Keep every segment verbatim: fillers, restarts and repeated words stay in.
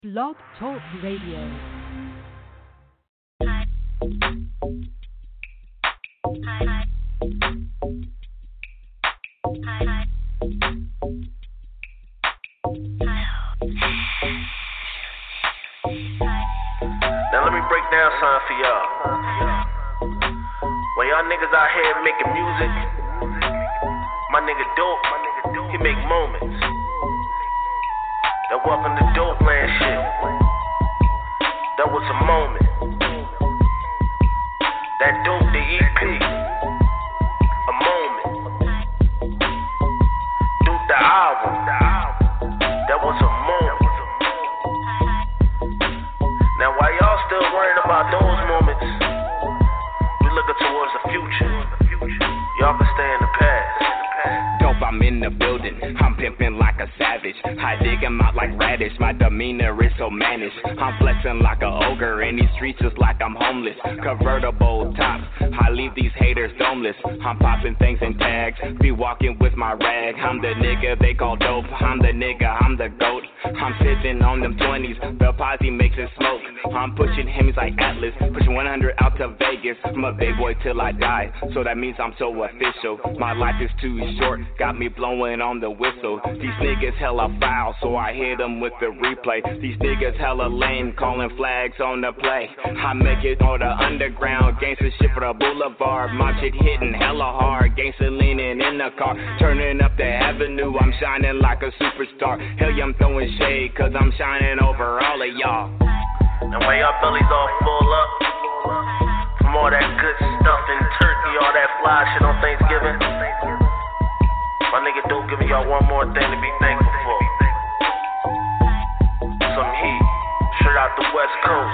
Blog Talk Radio. Now let me break down something for y'all. When y'all niggas out here making music, my nigga Dope, he make moments. That welcome to Dope Land shit, that was a moment. That Dope, the E P, a moment. Dope, the album, that was a moment. Now while y'all still worrying about those moments, we looking towards the future. Y'all can stay in the past. Dope, I'm in the building, I'm pimping like a savage. I dig him out like radish, my demeanor is so mannish. I'm flexing like a ogre, in these streets just like I'm homeless. Convertible tops, I leave these haters domeless. I'm popping things in tags, be walking with my rag. I'm the nigga they call dope, I'm the nigga, I'm the goat. I'm sitting on them twenties, the posse makes it smoke. I'm pushing Hemis like Atlas, pushing one hundred out to Vegas. I'm a big boy till I die, so that means I'm so official. My life is too short, got me blowing on the whistle. These niggas hella foul, so I hit them with the replay. These niggas hella lame, calling flags on the play. I make it on the underground, gangsta shit for the boulevard. My shit hitting hella hard, gangsta leaning in the car, turning up the avenue. I'm shining like a superstar. Hell yeah, I'm throwing shade, cause I'm shining over all of y'all. And when y'all bellies all full up from all that good stuff and turkey, all that fly shit on Thanksgiving, my nigga Dope giving y'all one more thing to be thankful for. Some heat, straight out the West Coast.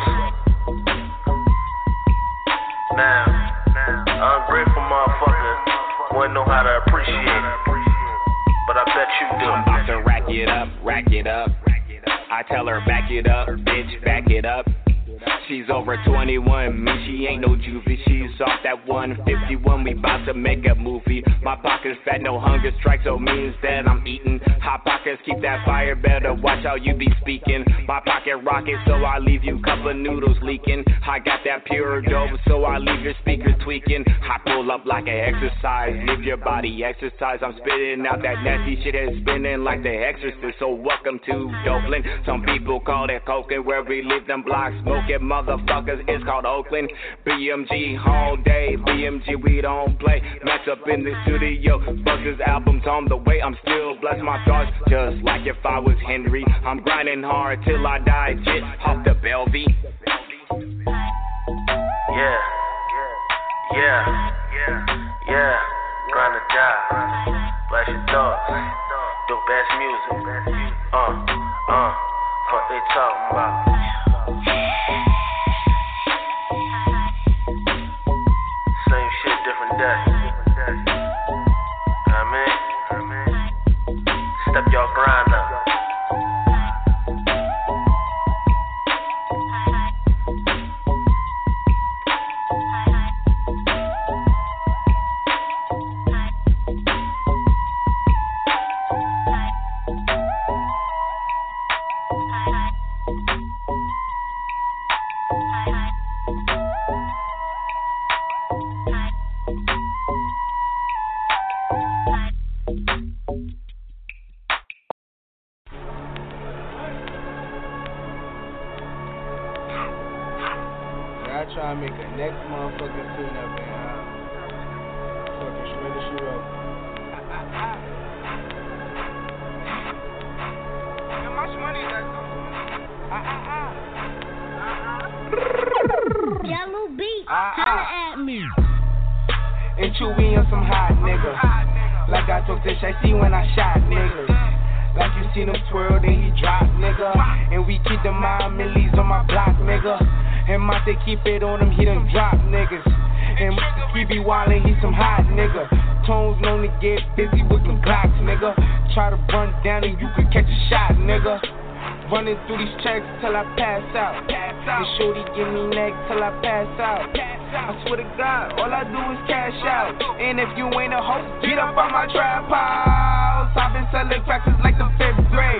Now, ungrateful motherfucker wouldn't know how to appreciate it, but I bet you do. I'm about to rack it up, rack it up. I tell her back it up, bitch, back it up. She's over twenty-one, me, she ain't no juvie. She's off that one fifty-one, we bout to make a movie. My pocket's fat, no hunger strike, so means that I'm eating. Hot pockets keep that fire, better watch how you be speaking. My pocket rocket, so I leave you couple of noodles leaking. I got that pure dope, so I leave your speakers tweaking. I pull up like an exercise, live your body exercise. I'm spitting out that nasty shit that's spinning like the Exorcist. So welcome to Dopeland. Some people call it coking, where we leave them blocks smoking. Motherfuckers, it's called Oakland. B M G all day, B M G we don't play. Match up in the studio, Buzz's albums on the way. I'm still blessed, my thoughts just like if I was Henry. I'm grinding hard till I die, shit off the Bellevue. Yeah, yeah, yeah, grind or die. Bless your thoughts, dope ass music. Uh, uh, what they talking about? Same shit, different day. I mean, step your grind up. Try to make a next motherfucking tune up and uh, fucking shred the shit up. How much money is that? Yellow beat, holla at me. And Chewy on some hot nigga. Like I told Tish, I see when I shot niggas. Like you seen him twirl, then he drop, nigga. And we keep the mind millies on my block, nigga. And Monte keep it on him, he done drop niggas. And he be wildin', he some hot nigga. Tones known to get busy with them Glocks, nigga. Try to run down and you could catch a shot, nigga. Running through these checks till I pass out. And shorty give me neck till I pass out. I swear to God, all I do is cash out. And if you ain't a host, get up on my trap house. I've been selling cracks since like the fifth grade.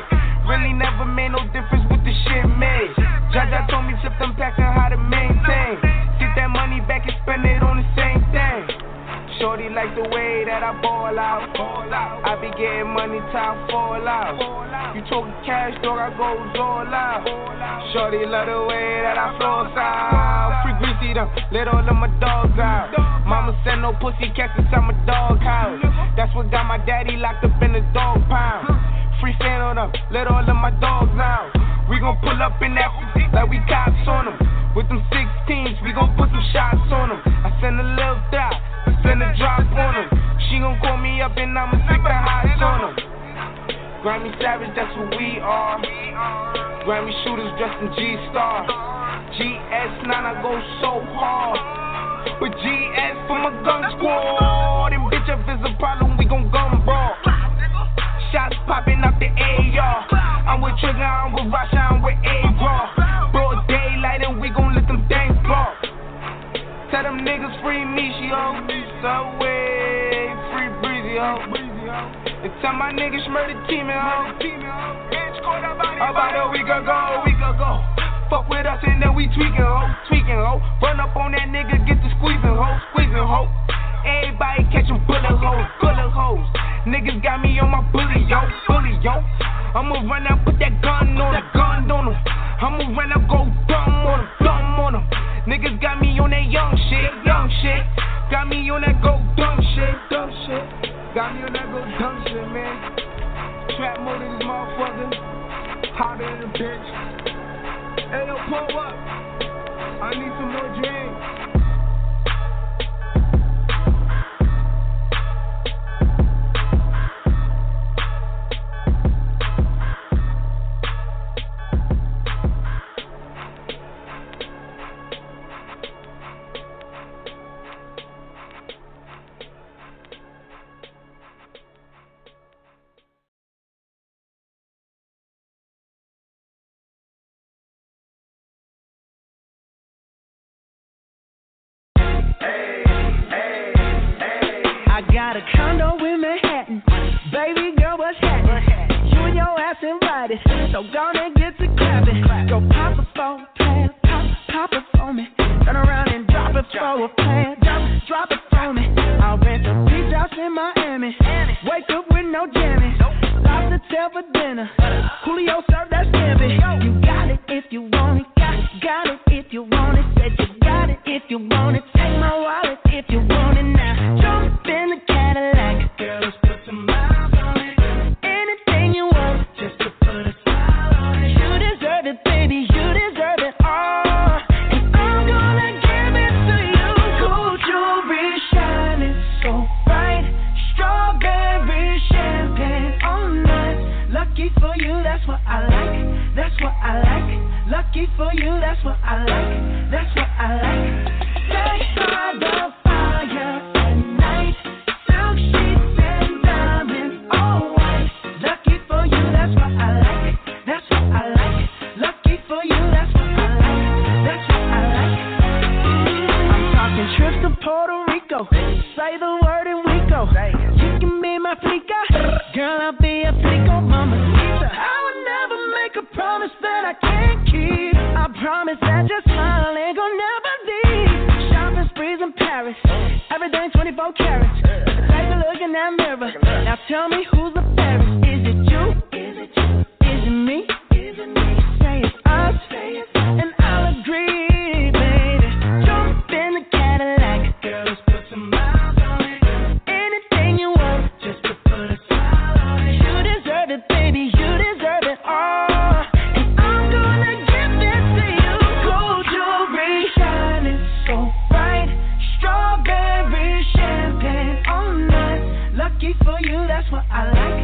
Really never made no difference with the shit made. Jaja told me flip them packs and how to maintain. Get that money back and spend it on the same thing. Shorty like the way that I ball out. I be getting money, time fall out. You talking cash, dog, I goes all out. Shorty love the way that I flow out. Free greasy them, let all of my dogs out. Mama said no pussy cats inside my dog house. That's what got my daddy locked up in the dog pound. Free fan on them, let all of my dogs out. We gon' pull up in that like we cops on them. With them sixteens, we gon' put some shots on them. I send a little dot, I send a drop on them. She gon' call me up and I'ma stick the highs on them. Grammy Savage, that's who we are. Grammy shooters dressed in G-Star. G S nine, I go so hard. But G S for my gun squad. And bitch, if it's a problem, we gon' gun brawl. Shots popping up the A R. I'm with Trigger, I'm with Rasha, I'm with A-Raw. Broad daylight and we gon' let them things pop. Tell them niggas free me, she ho. Subway, free breezy ho. And tell my niggas murder team and ho. About a week ago, a week ago. Fuck with us and then we tweaking ho, tweaking ho. Run up on that nigga, get the squeezing ho, squeezing ho. Everybody catching bullet holes, bullet holes. Niggas got me on my bully, yo, bully, yo. I'ma run out, put that gun on him, gun on him. I'ma run out, go dumb on him, dumb on him. Niggas got me on that young shit, young shit. Got me on that go dumb shit, dumb shit. Got me on that go dumb shit, man. Trap mode in this motherfucker. Hotter than a bitch. Hey, yo, pull up. I need some more drinks. Got a condo in Manhattan. Baby girl, what's happening? You and your ass invited, so gonna get to clapping. Go pop it for a plan, pop, pop it for me. Turn around and drop it for a plan, drop, drop it for me. I'll rent a beach house in Miami. Wake up with no jammies. Lobster tail for dinner. Julio served that scampi. You got it if you want it. Got it, got it if you want it. Said you got it if you want it. Take my wallet if you want it now. Jump in the Cadillac. Girl, let's put some miles on it. Anything you want, just to put a smile on it. You deserve it, baby. You deserve it all. And I'm gonna give it to you. Gold jewelry shining so bright. Strawberry champagne all night. Lucky for you, that's what I like. That's what I like. Lucky for you, that's what I like. That's what I like. Stay by the fire at night. Silk sheets and diamonds all white. Lucky for you, that's what I like. That's what I like. Lucky for you, that's what I like. That's what I like. I'm talking trips to Puerto Rico. Say the word and we go. You can be my flica. Girl, I'll be a flico, mamacita. I would never make a promise that I can't keep. I promise that your smile ain't gonna never leave. Shopping sprees in Paris, everything twenty-four carats. Take a look in that mirror. Now tell me who's the fairest. Is it you? Is it you? Is it me? Is it me? Say it's us, and I'll agree, baby. Jump in the Cadillac. Girl, let's put some miles on it. Anything you want, just to put a smile on it. You deserve it, baby. You deserve it all. Lucky for you, that's what I like.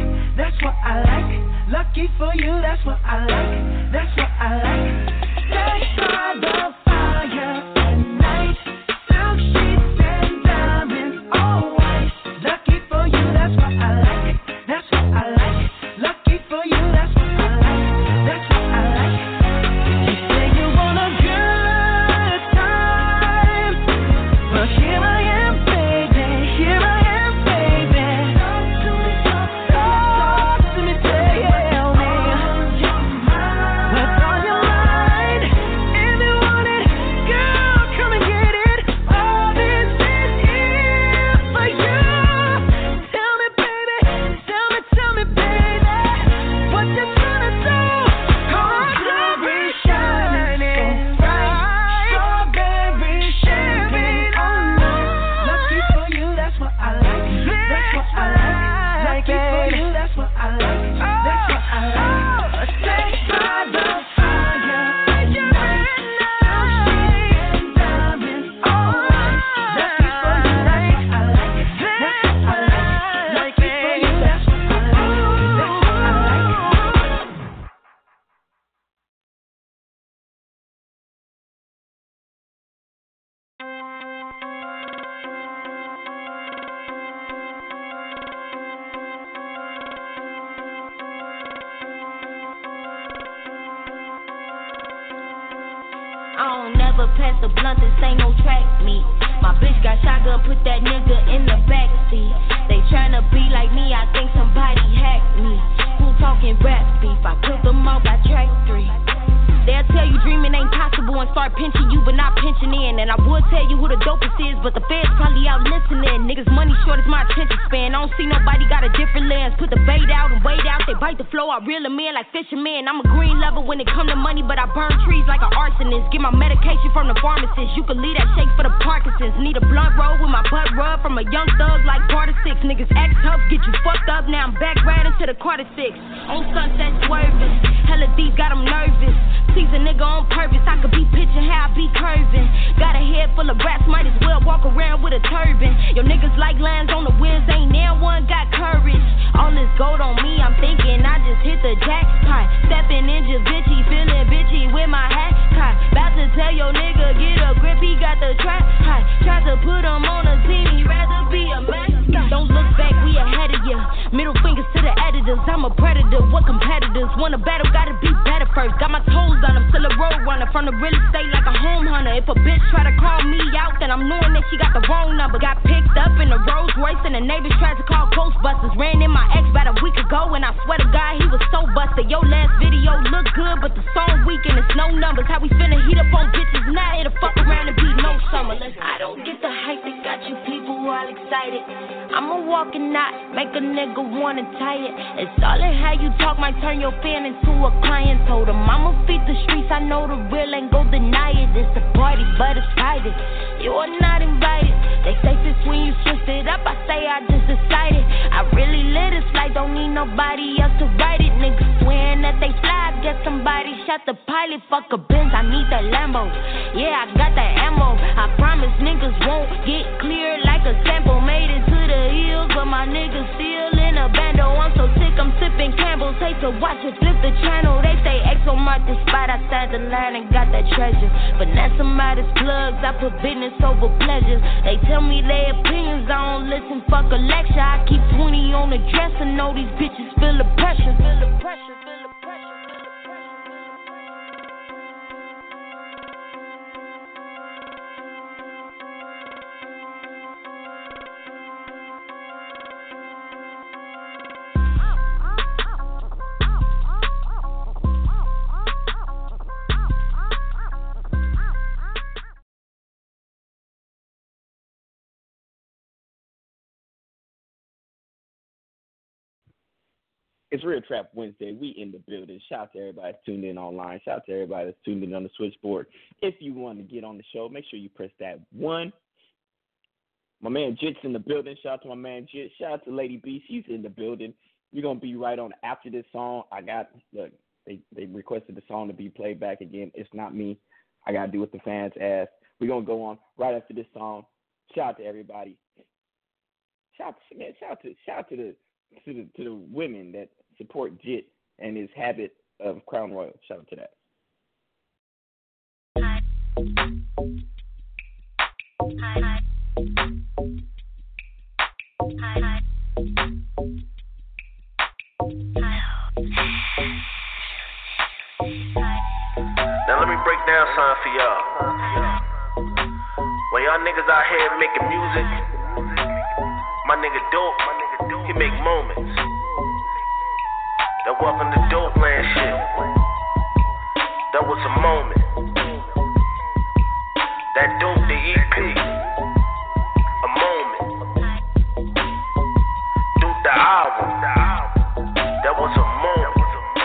I don't never pass the blunt, this ain't no track meet. My bitch got shotgun, put that nigga in the backseat. They tryna be like me, I think somebody hacked me. Who talking rap beef? I killed them all, got track three. They'll tell you dreaming ain't possible and start pinching you, but not pinching in. And I would tell you who the dopest is, but the feds probably out listening. Niggas money short is my attention span. I don't see nobody got a different lens. Put the bait out and wait out. They bite the flow, I reel them in like fishermen. I'm a green lover when it come to money, but I burn trees like an arsonist. Get my medication from the pharmacist. You can leave that shake for the Parkinson's. Need a blunt roll with my butt rub from a young thug like Carter Six. Niggas act tough, get you fucked up. Now I'm back riding to the Carter Six. On Sunset swerving. Hella deep, got them nervous. Seize a nigga on purpose, I could be pitching how I be curving. Got a head full of rats, might as well walk around with a turban. Your niggas like lines on the wheels, ain't now one got courage. All this gold on me, I'm thinking I just hit the jackpot. Stepping in Javicci, feeling bitchy with my hat caught. About to tell your nigga, get a grip, he got the trap hot. Tried to put him on a team, he rather be a mascot. Don't look back, we ahead of ya. Middle fingers to the editors, I'm a predator. What competitors wanna battle, gotta be better first. Got my toes on him, still a road runner. From the real estate like a home hunter. If a bitch try to call me out, then I'm knowing that she got the wrong number. Got picked up in a Rolls Royce and the neighbors tried to call Ghostbusters. Ran in my ex about a week ago and I swear to God he was so busted. Your last video looked good, but the song weak and it's no numbers. How we finna heat up on bitches now? It'll fuck around and be no summer. Listen, I don't get the hype that got you people all excited. I'm a walking knot, make a nigga wanna tie it. It's all in how you talk, might turn your fan into a client. Told him I'ma feed the streets, I know the real ain't gon' deny it. It's a party, but it's private. You are not invited. They say since when you switched it up, I say I just decided. I really live this life, don't need nobody else to write it. Niggas swearing that they fly, guess somebody shot the pilot. Fuck a Benz, I need that Lambo. Yeah, I got that ammo. I promise niggas won't get clear like a sample. Made it to the hills, but my niggas still in a bando. I'm so sick, I'm sipping Campbell's. Hate to watch it flip the channel. They say Exo marked the spot outside the line and got that treasure. But now somebody's plugs, I put business over pleasure. They tell me their opinions, I don't listen, fuck a lecture. I keep twenty on the dresser, know these bitches feel the pressure. Feel the pressure, feel the pressure. It's Real Trap Wednesday. We in the building. Shout out to everybody that's tuned in online. Shout out to everybody that's tuned in on the switchboard. If you want to get on the show, make sure you press that one. My man Jit's in the building. Shout out to my man Jit. Shout out to Lady B. She's in the building. We're going to be right on after this song. I got, look, they, they requested the song to be played back again. It's not me. I got to do what the fans ask. We're going to go on right after this song. Shout out to everybody. Shout, man, shout out to, shout out to the, to the, to the women that support Jit and his habit of Crown Royal. Shout out to that. Hi. Hi. Hi. Now let me break down something for y'all. When y'all niggas out here making music, my nigga Dope, he make moments. That welcome to Dope Land shit. That was a moment. That Dope the E P. A moment. Dope the album. That was a moment.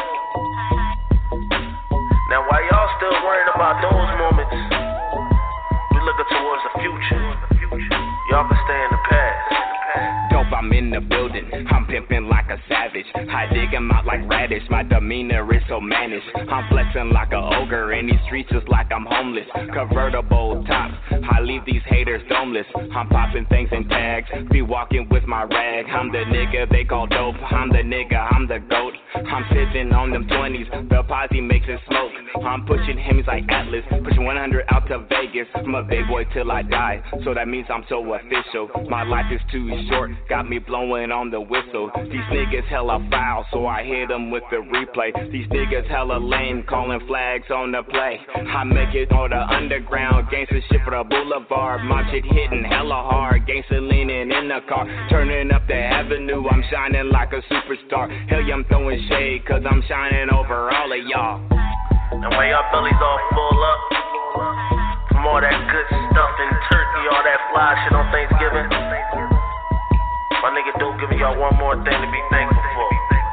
Now while y'all still worrying about those moments, we looking towards the future. Y'all can stay in the past. Dope, I'm in the building. I'm pimping like a savage. I dig him out like radish. My demeanor is so mannish. I'm flexing like a ogre. In these streets just like I'm homeless. Convertible tops. I leave these haters domeless. I'm popping things in tags. Be walking with my rag. I'm the nigga they call dope. I'm the nigga, I'm the goat. I'm sitting on them twenties. The posse makes it smoke. I'm pushing Hemis like Atlas. Pushing one hundred out to Vegas. I'm a big boy till I die. So that means I'm so official. My life is too short. Got me blowing on the whistle. These niggas hella foul, so I hit them with the replay. These niggas hella lame, calling flags on the play. I make it on the underground, gangsta shit for the boulevard. My shit hitting hella hard, gangsta leaning in the car, turning up the avenue. I'm shining like a superstar. Hell yeah, I'm throwing shade, cause I'm shining over all of y'all. And when y'all bellies all full up from all that good stuff and turkey, all that fly shit on Thanksgiving, my nigga Dope giving y'all one more thing to be thankful for.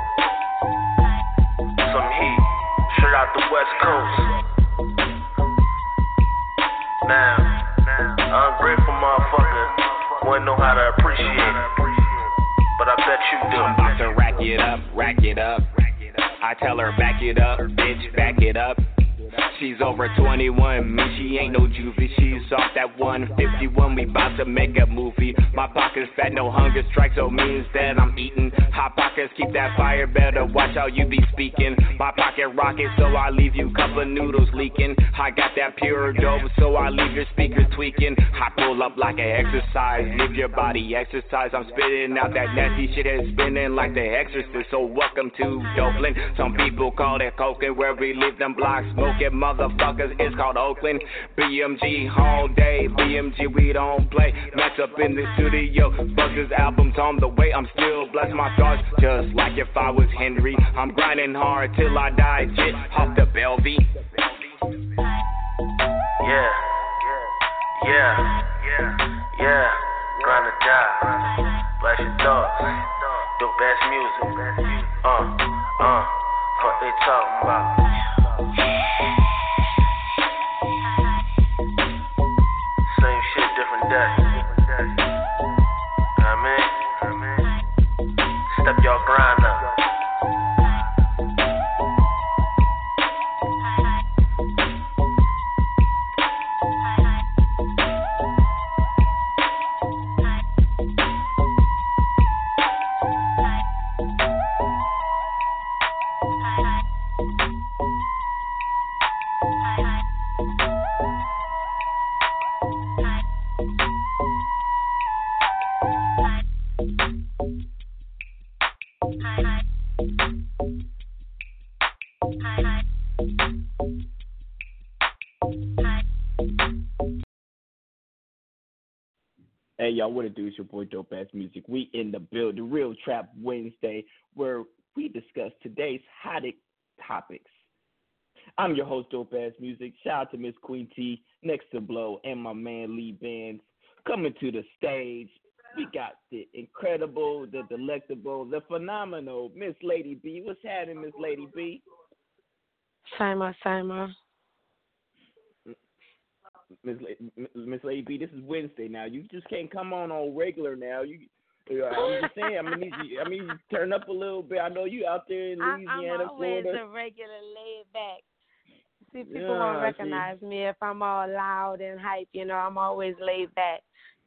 Some heat, straight out the West Coast. Now, an ungrateful motherfucker wouldn't know how to appreciate it, but I bet you do. I'm about to rack it up, rack it up. I tell her back it up, bitch, back it up. She's over twenty-one, me, she ain't no juvie. She's off that one fifty-one, we bout to make a movie. My pocket's fat, no hunger strike, so means that I'm eating. Hot pockets keep that fire, better watch how you be speaking. My pocket rocket, so I leave you couple of noodles leaking. I got that pure dope, so I leave your speakers tweaking. I pull up like an exercise, leave your body exercise. I'm spitting out that nasty shit that's spinning like the exorcist. So welcome to Dublin. Some people call it coking, where we live them blocks smoking. Motherfuckers, it's called Oakland. B M G all day, B M G we don't play. Match up in the studio, fuck this album's on the way. I'm still blessed my thoughts, just like if I was Henry. I'm grinding hard till I die, shit off the Bellevue. Yeah, yeah, yeah, grind or die. Bless your thoughts, dope ass music. Uh, uh, what they talking about? Same shit, different day. I mean, step y'all grind up. Hey, y'all, what it do? It's your boy Dope Ass Music. We in the building, Real Trap Wednesday, where we discuss today's hottest topics. I'm your host, Dope Ass Music. Shout out to Miss Queen T, Next to Blow, and my man Lee Bands coming to the stage. We got the incredible, the delectable, the phenomenal Miss Lady B. What's happening, Miss Lady B? Simon, Simon. Miss Miss Lady B, this is Wednesday now. You just can't come on on regular now. You, I'm just saying. I mean, you, I mean, you turn up a little bit. I know you out there in Louisiana, I'm always Florida. a regular laid back. See, people Yeah, won't recognize see. me if I'm all loud and hype. You know, I'm always laid back.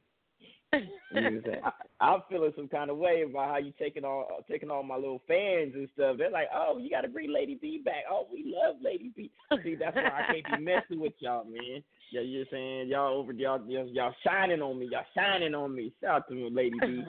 I'm feeling some kind of way about how you taking all taking all my little fans and stuff. They're like, oh, you got to bring Lady B back. Oh, we love Lady B. See, that's why I can't be messing with y'all, man. Yeah, you're saying y'all over y'all, y'all y'all shining on me. Y'all shining on me. Shout out to me, Lady B.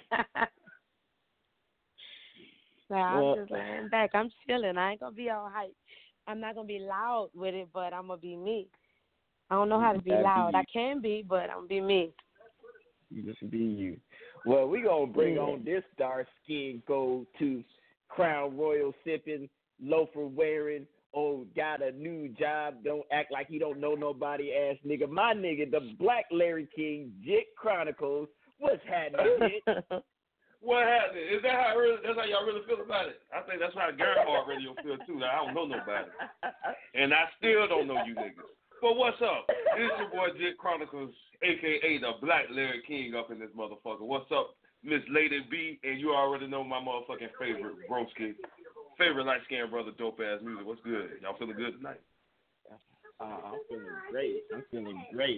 So I'm Well, just laying back. I'm chilling. I ain't gonna be all hype. I'm not gonna be loud with it, but I'm gonna be me. I don't know how to be That'd be loud. you. I can be, but I'm gonna be me. You just be you. Well, we gonna bring Yeah. on this dark skin go to Crown Royal sipping, loafer wearing, oh, got a new job, don't act like he don't know nobody ass nigga. My nigga, the Black Larry King, Jit Chronicles. What's happening, Jit? What happened? Is that how really, that's how y'all really feel about it? I think that's how Gerhard Radio feel too. That I don't know nobody, and I still don't know you niggas. But what's up? It's your boy Jit Chronicles, aka the Black Larry King, up in this motherfucker. What's up, Miss Lady B? And you already know my motherfucking favorite broski, favorite light skinned brother, Dope Ass Music. What's good? Y'all feeling good tonight? Uh, I'm feeling great. I'm feeling great.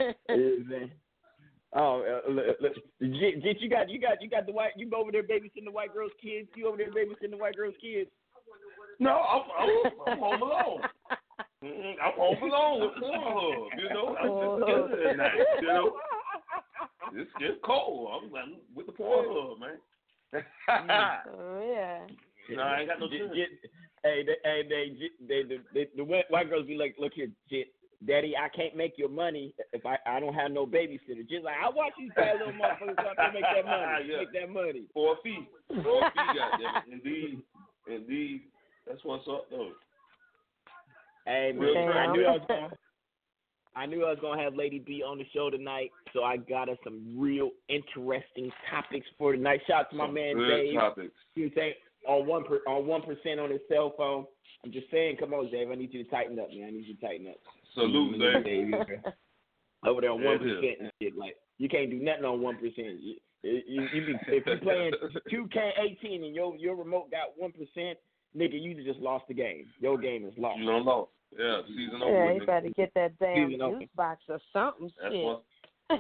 Oh, uh, look, look, Jit, Jit, you got, you got, you got the white. You over there babysitting the white girl's kids. You over there babysitting the white girl's kids. No, I'm, I'm, I'm home alone. Mm-mm, I'm home alone with Pornhub. You know, I'm just good at night. You know, it's just cold. I'm, I'm with the Pornhub, man. Oh, yeah. No, I ain't got no J- chance. J- Hey, they, hey, they, they, they, they, the white white girls be like, look here, J- Daddy, I can't make your money if I, I don't have no babysitter. Just like, I watch these bad little motherfuckers out there make that money. Yeah. Make that money. For a fee. For a fee, goddamn it. Indeed. Indeed. That's what's up, though. Hey, Real man, trap. I knew I was going I knew I was going to have Lady B on the show tonight, so I got us some real interesting topics for tonight. Shout out to my Some man, good Dave. topics. He was saying on one per, on one percent on his cell phone. I'm just saying, come on, Dave. I need you to tighten up, man. I need you to tighten up. Salute, Mm, Dave. Over there on Yeah, one it is. percent and shit. Like you can't do nothing on one percent. You, you, you be if you playing two K eighteen and your your remote got one percent, nigga, you just lost the game. Your game is lost. You don't know. Yeah, season over. Yeah, with, you better get that damn Season juice open. box or something. That's Shit. what.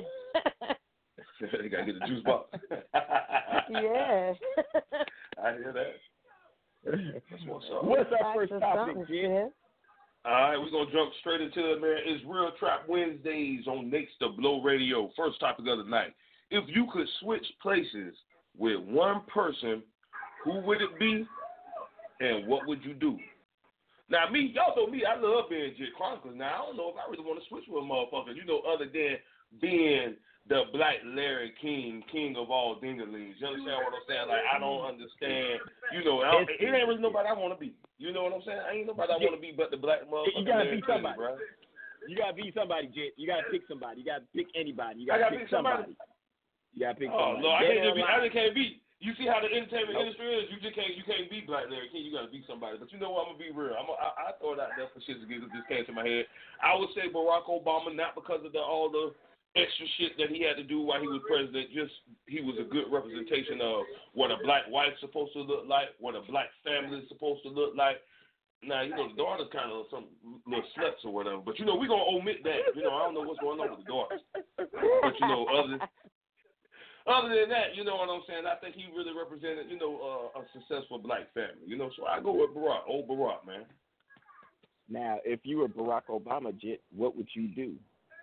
You gotta get the juice box. Yeah. I hear that. That's what's up. What's our Box first or topic, something, Jim? shit. All right, we're going to jump straight into it, man. It's Real Trap Wednesdays on Next to Blow Radio. First topic of the night. If you could switch places with one person, who would it be and what would you do? Now, me, y'all know me, I love being J Chronicles. Now, I don't know if I really want to switch with a motherfucker, you know, other than being the Black Larry King, king of all dinglings. You understand what I'm saying? Like, I don't understand, you know, I don't, it ain't really nobody I want to be. You know what I'm saying? I ain't nobody I want to be but the black motherfucker. You gotta Larry be King, somebody. bro. You gotta be somebody, Jet. You gotta pick somebody. You gotta pick anybody. You I gotta, gotta pick, pick somebody. somebody. You gotta pick Oh somebody. no, I Dead can't or just be. I alive. just can't be. You see how the entertainment Nope. industry is. You just can't. You can't be Black Larry King. You gotta be somebody. But you know what? I'm gonna be real. I'm. A, I, I throw it out there for shits and giggles. Just came to my head. I would say Barack Obama, not because of the all the extra shit that he had to do while he was president. Just he was a good representation of what a black wife's supposed to look like, what a black family is supposed to look like. Now, you know, the daughter's kind of some little sluts or whatever. But, you know, we're going to omit that. You know, I don't know what's going on with the daughters. But, you know, other, other than that, you know what I'm saying, I think he really represented, you know, uh, a successful black family. You know, so I go with Barack, old Barack, man. Now, if you were Barack Obama, Jet, what would you do?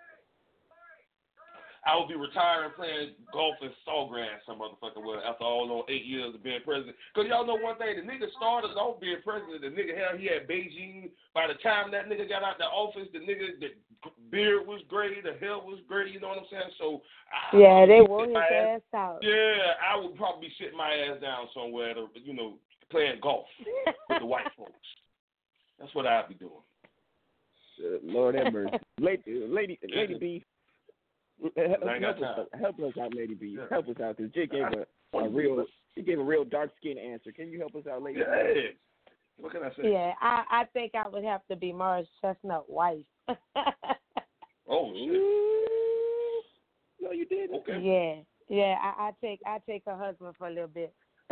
I would be retiring playing golf in Sawgrass, some motherfucker would, after all those eight years of being president. Because y'all know one thing, the nigga started off being president. The nigga, hell, he had Beijing. By the time that nigga got out the office, the nigga, the beard was gray, the hair was gray, you know what I'm saying? So, I, Yeah, they sit wore his my ass out. Yeah, I would probably sit my ass down somewhere, to, you know, playing golf with the white folks. That's what I'd be doing. Uh, Lord have mercy. Lady, lady, lady B. Help, I ain't got help, us, time. help us out, Lady B. Yeah. Help us out, because Jake gave a, a real, he gave a real dark skin answer. Can you help us out, Lady B? Yeah. What can I say? Yeah, I, I think I would have to be Morris Chestnut wife. Oh shit. No, you did. Okay. Yeah, yeah. I, I take I take her husband for a little bit.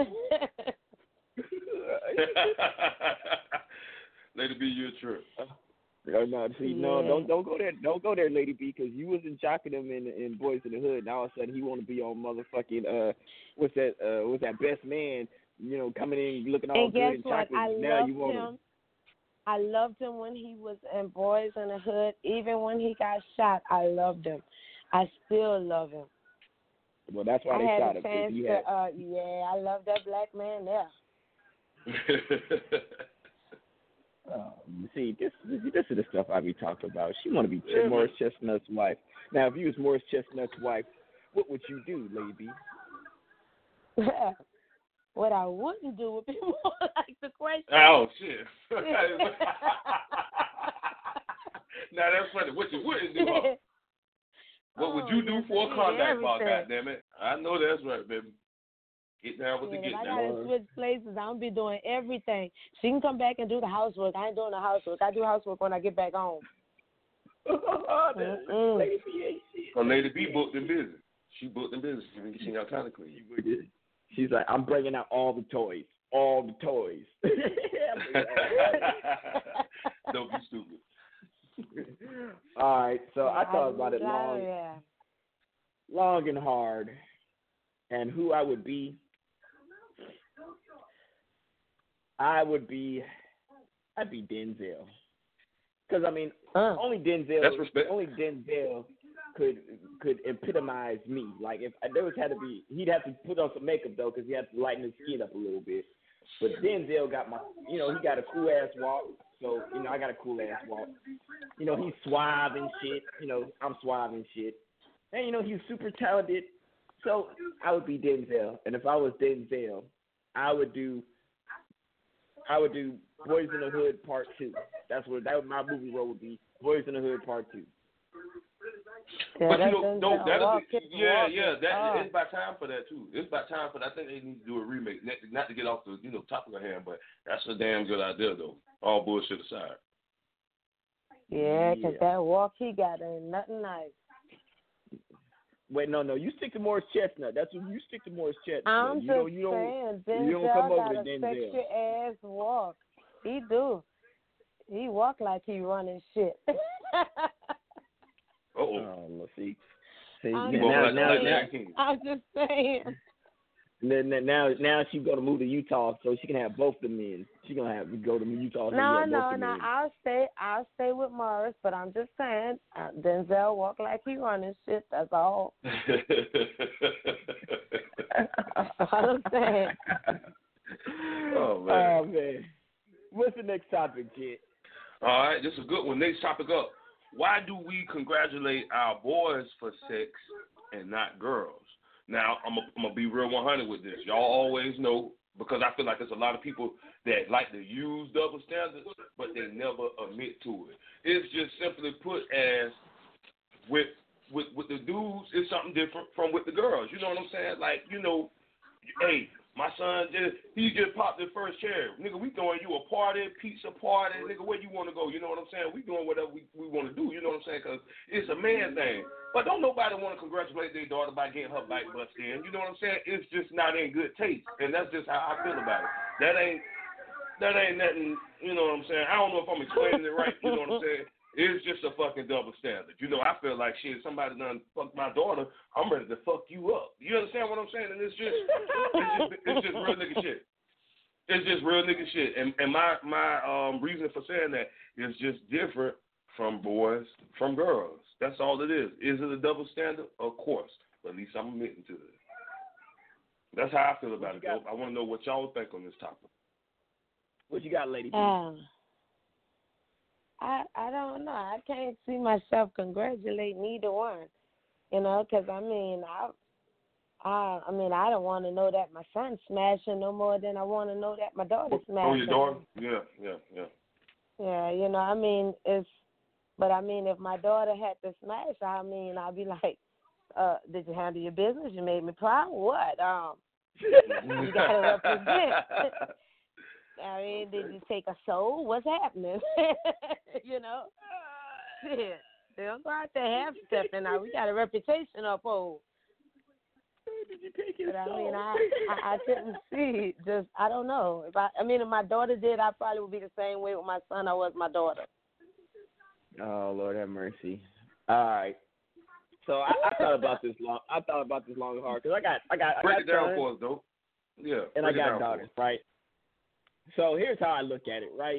Lady B, you're true. No, no, see, no, Yeah. don't don't go there, don't go there, Lady B, because you wasn't jocking him in in Boys in the Hood, and all of a sudden he want to be on motherfucking uh, what's that uh, what's that Best Man, you know, coming in looking all And good guess and what? chocolate. I Now loved you want him. I loved him when he was in Boys in the Hood. Even when he got shot, I loved him. I still love him. Well, that's why I they had shot a him. 'cause chance he to, had, uh, yeah, I love that black man there. um, see, this, this this is the stuff I be talking about. She want to be Ch- Yeah, Morris Chestnut's wife. Now, if you was Morris Chestnut's wife, what would you do, Lady B? What I wouldn't do would be more like the question. Oh shit. Now that's funny. What you wouldn't do? Huh? What would you do yes, for a I did contact bar? everything. Goddamn it! I know that's right, baby. Get down with Yeah, the if get I down. gotta switch places, I'm gonna be doing everything. She can come back and do the housework. I ain't doing the housework. I do housework when I get back home. Mm-mm. Lady B ain't shit. So Lady B booked in business. She booked in business. She ain't got time to clean. She's like, I'm bringing out all the toys, all the toys. Don't be stupid. All right, so I thought about it Oh, long, yeah. long and hard, and who I would be. I would be, I'd be Denzel, because I mean, Uh. only Denzel. That's respect. Only Denzel. could could epitomize me. Like if there was had to be, he'd have to put on some makeup though, because he had to lighten his skin up a little bit. But Denzel got my, you know, he got a cool ass walk. So you know, I got a cool ass walk. You know, he's suave and shit. You know, I'm suave and shit. And you know, he's super talented. So I would be Denzel. And if I was Denzel, I would do, I would do Boys in the Hood Part Two. That's what that would, my movie role would be. Boys in the Hood Part Two. Yeah, but you know, no, that'll be, yeah, walk, yeah, that oh. it's about time for that too. It's about time for that. I think they need to do a remake. Not, not to get off the you know topic of hand, but that's a damn good idea though. All bullshit aside. Yeah, because Yeah. that walk he got ain't nothing nice. Wait, no, no, you stick to Morris Chestnut. That's what you stick to Morris Chestnut. I'm you just don't, you don't, saying, you don't come Denzel over got to a Denzel. sexy ass walk. He do. He walk like he running shit. Uh oh. Oh, let's see. See, I'm, now, just now, saying, now, I'm just saying. Then now, now she's gonna move to Utah, so she can have both the men. She gonna have to go to Utah. So No, have no, both the no. men. I'll stay. I'll stay with Morris, but I'm just saying, uh, Denzel walk like he running shit. That's all. That's all I'm saying. Oh man. Oh man. What's the next topic, Jit? All right, this is a good one. Next topic up. Why do we congratulate our boys for sex and not girls? Now, I'm going to be real one hundred with this. Y'all always know, because I feel like there's a lot of people that like to use double standards, but they never admit to it. It's just simply put as with with with the dudes, it's something different from with the girls. You know what I'm saying? Like, you know, hey, my son just, he just popped his first cherry. Nigga, we throwing you a party, pizza party. Nigga, where you want to go? You know what I'm saying? We doing whatever we, we want to do. You know what I'm saying? Because it's a man thing. But don't nobody want to congratulate their daughter by getting her bike busted in. You know what I'm saying? It's just not in good taste. And that's just how I feel about it. That ain't, that ain't nothing, you know what I'm saying? I don't know if I'm explaining it right. You know what I'm saying? It's just a fucking double standard. You know, I feel like shit, somebody done fucked my daughter, I'm ready to fuck you up. You understand what I'm saying? And it's just it's just it's just real nigga shit. It's just real nigga shit. And and my my um reason for saying that is just different from boys, from girls. That's all it is. Is it a double standard? Of course. But at least I'm admitting to it. That's how I feel about it, Dope. I want to know what y'all think on this topic. What you got, Lady B? Um, I I don't know. I can't see myself congratulating either one. You know, because I mean, I, I I mean, I don't want to know that my son's smashing no more than I want to know that my daughter's smashing. Oh, your daughter? Yeah, yeah, yeah. Yeah, you know, I mean, it's, but I mean, if my daughter had to smash, I mean, I'd be like, uh, did you handle your business? You made me proud? What? Um, you got to represent. I mean, did you take a soul? What's happening? You know? Shit. They don't go out there half stepping now. We got a reputation uphold. Did you take his But I soul? mean, I, I I couldn't see. Just I don't know. If I I mean, if my daughter did, I probably would be the same way with my son I was my daughter. Oh, Lord have mercy. All right. So I, I thought about this long. I thought about this long and hard because I got I got I Break got it down sons, for us, though. Yeah. and I break it got down for daughters, us. right? So here's how I look at it, right?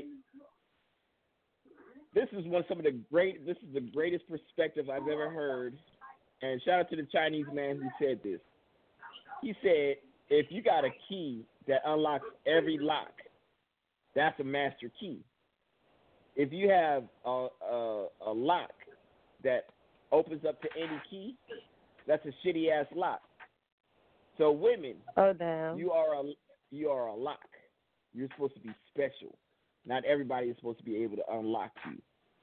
This is one some of the great. This is the greatest perspective I've ever heard, and shout out to the Chinese man who said this. He said, "If you got a key that unlocks every lock, that's a master key. If you have a a, a lock that opens up to any key, that's a shitty ass lock. So women, oh damn, you are a you are a lock. You're supposed to be special. Not everybody is supposed to be able to unlock you.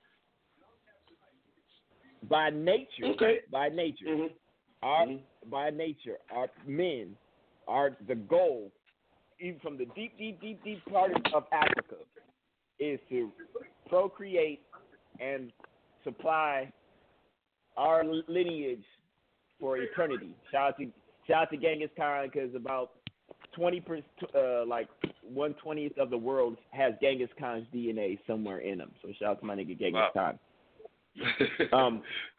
By nature, okay. by nature, mm-hmm. our mm-hmm. by nature, our men are the goal, even from the deep, deep, deep, deep part of Africa, is to procreate and supply our lineage for eternity. Shout out to shout out to Genghis Khan because about twenty percent, uh, like one twentieth of the world has Genghis Khan's D N A somewhere in them. So shout out to my nigga Genghis wow. Khan. um,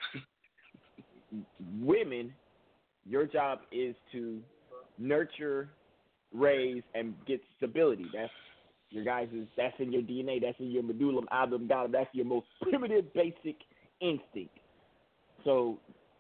women, your job is to nurture, raise, and get stability. That's your guys' is that's in your D N A. That's in your medulla oblongata. That's your most primitive, basic instinct. So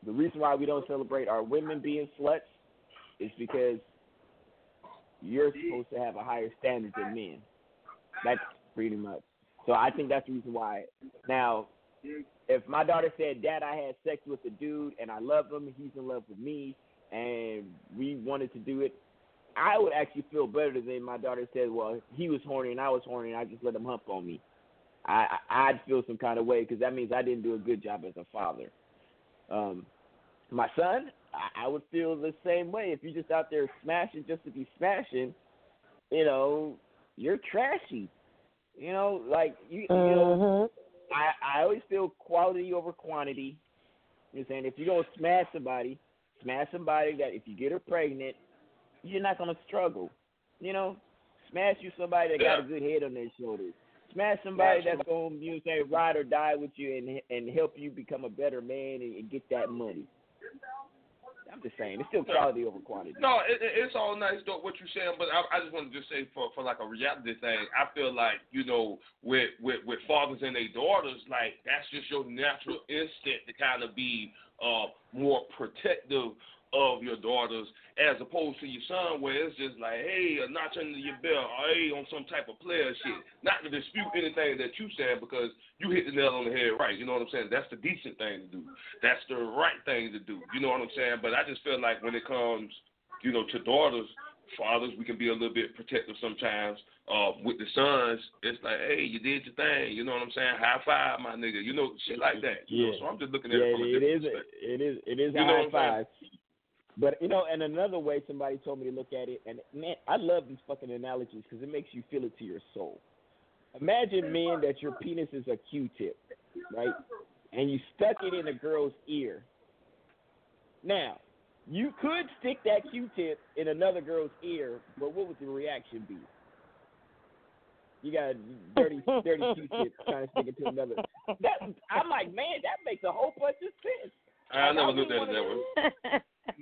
the reason why we don't celebrate our women being sluts is because you're supposed to have a higher standard than men. That's pretty much. So I think that's the reason why. Now, if my daughter said, Dad, I had sex with a dude and I love him, he's in love with me, and we wanted to do it, I would actually feel better than my daughter said, well, he was horny and I was horny and I just let him hump on me. I, I, I'd feel some kind of way because that means I didn't do a good job as a father. Um, my son, I, I would feel the same way. If you're just out there smashing just to be smashing, you know, you're trashy. You know, like, you, you know, I, I always feel quality over quantity. You know what I'm saying? If you're going to smash somebody, smash somebody that if you get her pregnant, you're not going to struggle. You know, smash you somebody that got a good head on their shoulders. Smash somebody that's going to, you know, say, ride or die with you and and help you become a better man and, and get that money. I'm just saying, it's still quality over quantity. No, it, it's all nice, though, what you're saying, but I, I just want to just say for, for like a reality thing, I feel like, you know, with, with, with fathers and their daughters, like, that's just your natural instinct to kind of be uh, more protective of your daughters as opposed to your son where it's just like, hey, a notch under your belt, or hey, on some type of player shit. Not to dispute anything that you said because you hit the nail on the head right. You know what I'm saying? That's the decent thing to do. That's the right thing to do. You know what I'm saying? But I just feel like when it comes, you know, to daughters, fathers, we can be a little bit protective sometimes. Uh, with the sons, it's like, hey, you did your thing. You know what I'm saying? High five, my nigga. You know, shit like that. You yeah. know? So I'm just looking at yeah, it from a it different is perspective. A, it is. It is a you know high five. But, you know, and another way somebody told me to look at it, and, man, I love these fucking analogies because it makes you feel it to your soul. Imagine, man, that your penis is a Q-tip, right? And you stuck it in a girl's ear. Now, you could stick that Q-tip in another girl's ear, but what would the reaction be? You got a dirty, dirty Q-tip trying to stick it to another. That, I'm like, man, that makes a whole bunch of sense. I never looked at it that way.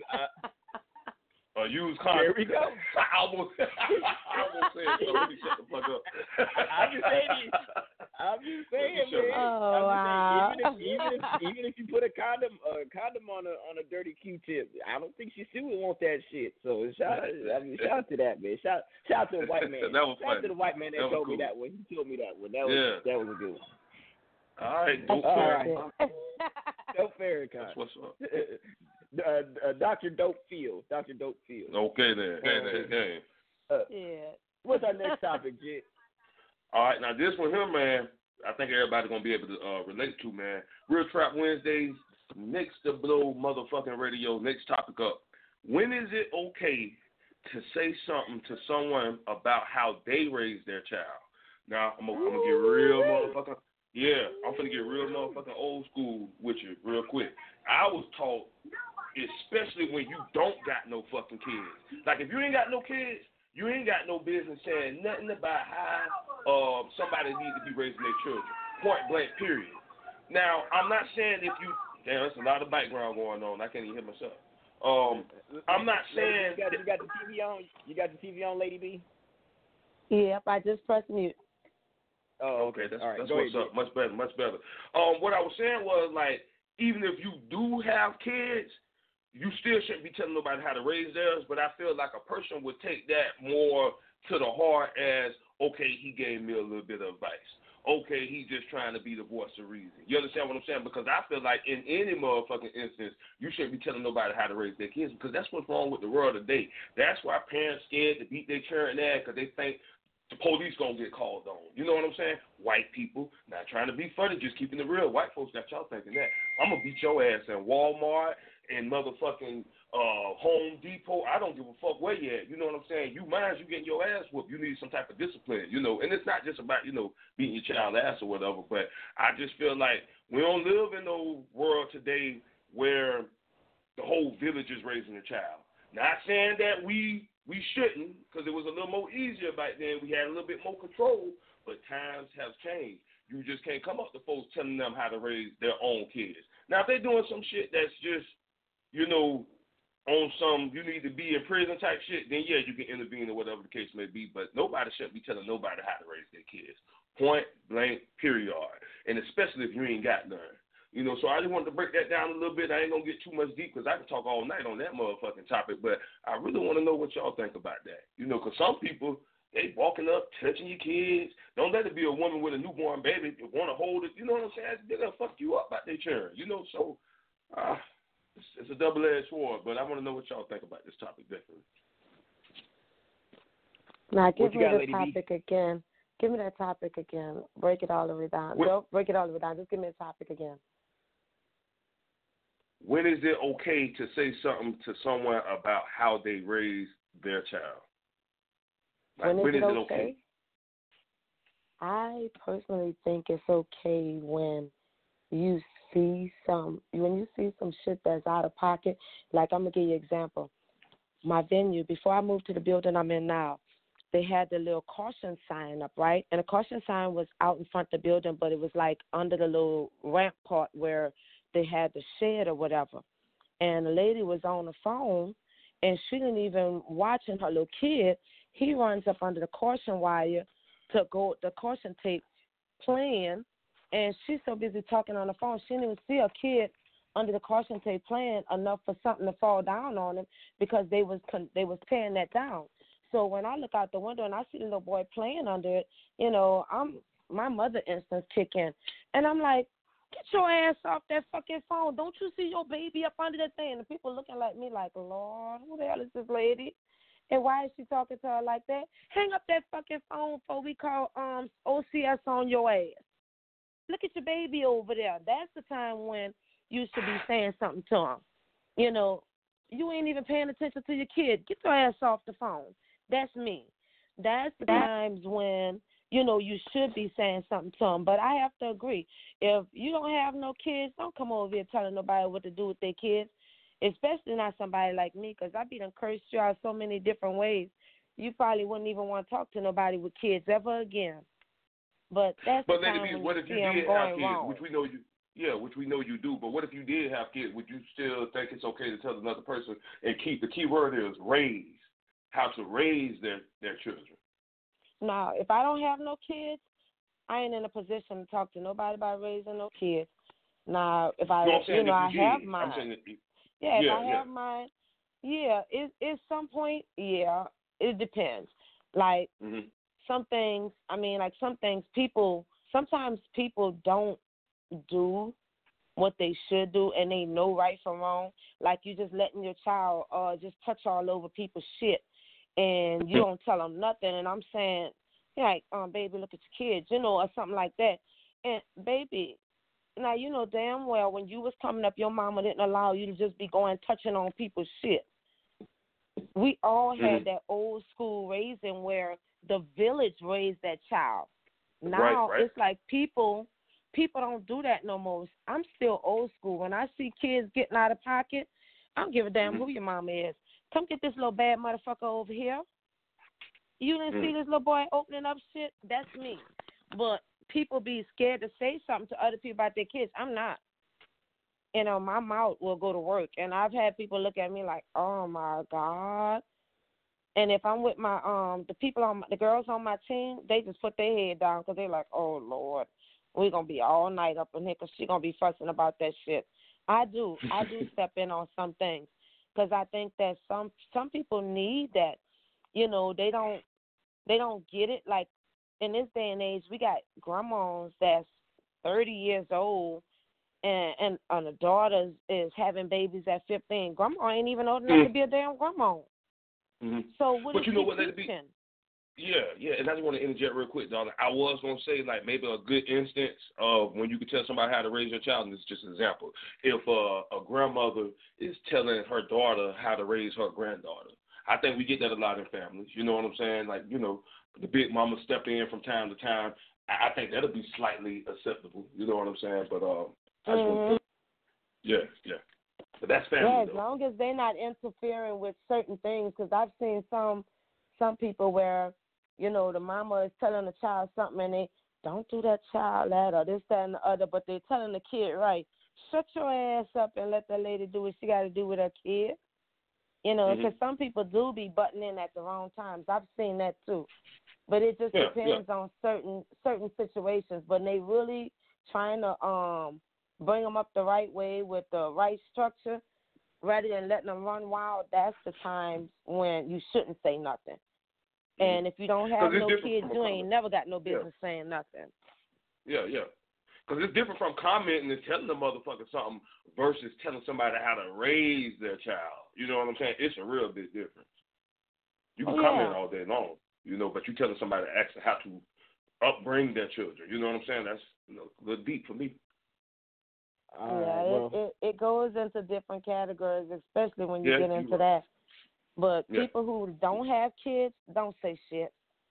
Uh, use condom. There we go. I almost, I almost said so. Let me shut the fuck up. I'm just saying. I'm just saying, man. Oh, wow. Saying, even, if, even, if, even if you put a condom, a condom on a on a dirty Q-tip, I don't think she still would want that shit. So shout, I mean, shout out to that man. Shout, shout out to the white man. That was shout funny. out to the white man that, that told cool. me that one. He told me that one. That was yeah. that was a good one. All right, dope All fair. right. Dope Farrakhan. That's what's up. Uh, uh, Doctor Dope Field. Doctor Dope Field. Okay then. Hey, then. Hey. Uh, yeah. What's our next topic, Jit? All right, now this one here, man, I think everybody's going to be able to uh, relate to, man. Real Trap Wednesdays, next to blow motherfucking radio, next topic up. When is it okay to say something to someone about how they raised their child? Now, I'm going to get real motherfucking, yeah, I'm going to get real motherfucking old school with you real quick. I was taught, especially when you don't got no fucking kids. Like, if you ain't got no kids, you ain't got no business saying nothing about how uh, somebody needs to be raising their children. Point blank, period. Now, I'm not saying if you, damn, there's a lot of background going on. I can't even hear myself. Um, I'm not saying. You got, you got the T V on? You got the T V on, Lady B? Yep, I just pressed mute. Oh, okay. That's, right, that's what's ahead, up. Much better, much better. Um, what I was saying was, like, even if you do have kids, you still shouldn't be telling nobody how to raise theirs, but I feel like a person would take that more to the heart as, okay, he gave me a little bit of advice. Okay, he's just trying to be the voice of reason. You understand what I'm saying? Because I feel like in any motherfucking instance, you shouldn't be telling nobody how to raise their kids because that's what's wrong with the world today. That's why parents scared to beat their children ass because they think the police gonna get called on. You know what I'm saying? White people, not trying to be funny, just keeping it real. White folks got y'all thinking that. I'm gonna beat your ass in Walmart and motherfucking uh, Home Depot. I don't give a fuck where you at. You know what I'm saying? You mind you getting your ass whooped. You need some type of discipline, you know. And it's not just about, you know, beating your child ass or whatever, but I just feel like we don't live in no world today where the whole village is raising a child. Not saying that we we shouldn't, because it was a little more easier back then. We had a little bit more control, but times have changed. You just can't come up to folks telling them how to raise their own kids. Now, if they're doing some shit that's just, you know, on some you need to be in prison type shit, then, yeah, you can intervene or whatever the case may be, but nobody shouldn't be telling nobody how to raise their kids. Point blank, period. And especially if you ain't got none. You know, so I just wanted to break that down a little bit. I ain't going to get too much deep because I can talk all night on that motherfucking topic, but I really want to know what y'all think about that. You know, because some people, they walking up, touching your kids. Don't let it be a woman with a newborn baby that want to hold it. You know what I'm saying? They're going to fuck you up out their churn. You know, so uh, it's, it's a double-edged sword, but I want to know what y'all think about this topic definitely. Now, give me got, the topic B? again. Give me that topic again. Break it all the way down. What? Don't break it all the way down. Just give me the topic again. When is it okay to say something to someone about how they raise their child? Like, when is, when it, is it okay? okay? I personally think it's okay when you see some when you see some shit that's out of pocket. Like, I'm gonna give you an example. My venue, before I moved to the building I'm in now, they had the little caution sign up, right? And the caution sign was out in front of the building, but it was like under the little ramp part where they had the shed or whatever. And the lady was on the phone, and she didn't even watching her little kid. He runs up under the caution wire to go, the caution tape playing, and she's so busy talking on the phone, she didn't even see a kid under the caution tape playing enough for something to fall down on him because they was they was tearing that down. So when I look out the window and I see the little boy playing under it, you know, I'm my mother instincts kick in, and I'm like, get your ass off that fucking phone. Don't you see your baby up under that thing? And the people looking like me like, Lord, who the hell is this lady? And why is she talking to her like that? Hang up that fucking phone before we call um O C S on your ass. Look at your baby over there. That's the time when you should be saying something to him. You know, you ain't even paying attention to your kid. Get your ass off the phone. That's me. That's the times when, you know, you should be saying something to them. But I have to agree. If you don't have no kids, don't come over here telling nobody what to do with their kids, especially not somebody like me, because I be done cursed you out so many different ways. You probably wouldn't even want to talk to nobody with kids ever again. But that's but the time Lady B, when what you if see you them did going have kids, wrong. which we know you, yeah, which we know you do. But what if you did have kids? Would you still think it's okay to tell another person and keep the key word is raise, how to raise their their children? Now, if I don't have no kids, I ain't in a position to talk to nobody about raising no kids. Now, if I, no, I'm saying you know, I if you have did. mine. I'm saying if, yeah, if yeah, I yeah. have mine, yeah, it, at some point, yeah, it depends. Like, mm-hmm. some things, I mean, like some things people, sometimes people don't do what they should do and they know right from wrong. Like you just letting your child uh, just touch all over people's shit and you don't tell them nothing. And I'm saying, yeah, like, um, baby, look at your kids, you know, or something like that. And, baby, now, you know damn well when you was coming up, your mama didn't allow you to just be going touching on people's shit. We all had mm-hmm. that old school raising where the village raised that child. Now right, right. it's like people people don't do that no more. I'm still old school. When I see kids getting out of pocket, I don't give a damn mm-hmm. who your mama is. Come get this little bad motherfucker over here. You didn't mm-hmm. see this little boy opening up shit? That's me. But people be scared to say something to other people about their kids. I'm not. You know, my mouth will go to work. And I've had people look at me like, oh, my God. And if I'm with my, um, the people on, my, the girls on my team, they just put their head down because they're like, oh, Lord, we're going to be all night up in here because she's going to be fussing about that shit. I do. I do step in on some things because I think that some some people need that. You know, they don't they don't get it. Like, in this day and age, we got grandmas that's thirty years old and, and, and a daughter is having babies at fifteen. Grandma ain't even old enough mm. to be a damn grandma. Mm-hmm. So what but is you know she what, let it be. Yeah, yeah, and I just want to interject real quick, darling. I was going to say, like, maybe a good instance of when you can tell somebody how to raise your child, and this is just an example. If uh, a grandmother is telling her daughter how to raise her granddaughter, I think we get that a lot in families. You know what I'm saying? Like, you know, the big mama step in from time to time. I, I think that'll be slightly acceptable. You know what I'm saying? But uh, I just mm-hmm. want to, yeah, yeah. But that's family, yeah, as though. long as they're not interfering with certain things, because I've seen some some people where, you know, the mama is telling the child something and they don't do that child that or this, that, and the other, but they're telling the kid, right, shut your ass up and let the lady do what she got to do with her kid. You know, because mm-hmm. some people do be butting in at the wrong times. I've seen that too. But it just yeah, depends yeah. on certain certain situations. But they really trying to um bring them up the right way with the right structure, rather than letting them run wild, that's the times when you shouldn't say nothing. Mm-hmm. And if you don't have no kids, you ain't never got no business yeah. saying nothing. Yeah, yeah. Because it's different from commenting and telling the motherfucker something versus telling somebody how to raise their child. You know what I'm saying? It's a real big difference. You can oh, comment yeah. all day long, you know, but you telling somebody actually how to upbring their children. You know what I'm saying? That's you know, a little deep for me. Yeah, uh, well, it, it it goes into different categories, especially when you yeah, get into you that. But yeah. people who don't have kids don't say shit.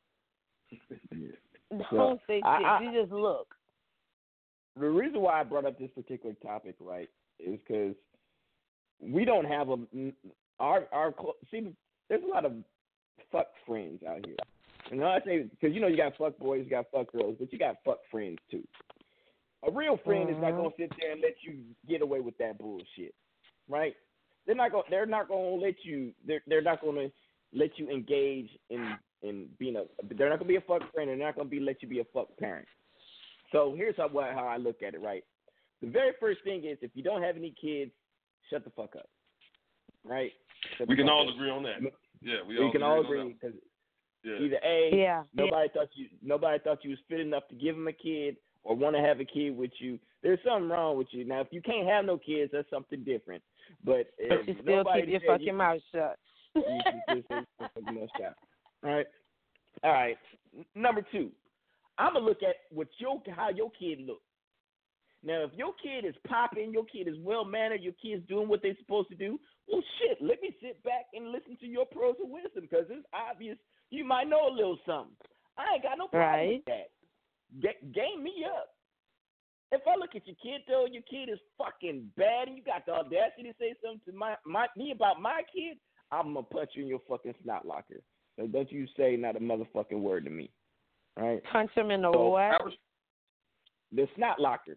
don't well, say shit. I, I, you just look. The reason why I brought up this particular topic, right, is because we don't have a our our see. There's a lot of fuck friends out here. And I say because you know you got fuck boys, you got fuck girls, but you got fuck friends too. A real friend mm-hmm. is not gonna sit there and let you get away with that bullshit, right? They're not gonna. They're not gonna let you. They're they're not gonna let you engage in in being a. They're not gonna be a fuck friend. They're not gonna be let you be a fuck parent. So here's how how I look at it, right? The very first thing is if you don't have any kids, shut the fuck up, right? Shut we can all up. agree on that. Yeah, we, we all can agree all agree because yeah. either A, yeah. nobody yeah. thought you nobody thought you was fit enough to give them a kid or want to have a kid with you. There's something wrong with you. Now, if you can't have no kids, that's something different. But but you still keep your fucking you, mouth shut. You can still keep your fucking mouth shut. All right. All right. Number two. I'm gonna look at what your how your kid looks. Now, if your kid is popping, your kid is well mannered, your kid's doing what they're supposed to do, well, shit, let me sit back and listen to your pearls of wisdom because it's obvious you might know a little something. I ain't got no problem right. with that. Get, game me up. If I look at your kid though, your kid is fucking bad, and you got the audacity to say something to my, my me about my kid, I'm gonna punch you in your fucking snot locker. So don't you say not a motherfucking word to me. All right. Punch him in the so, what? The snot locker.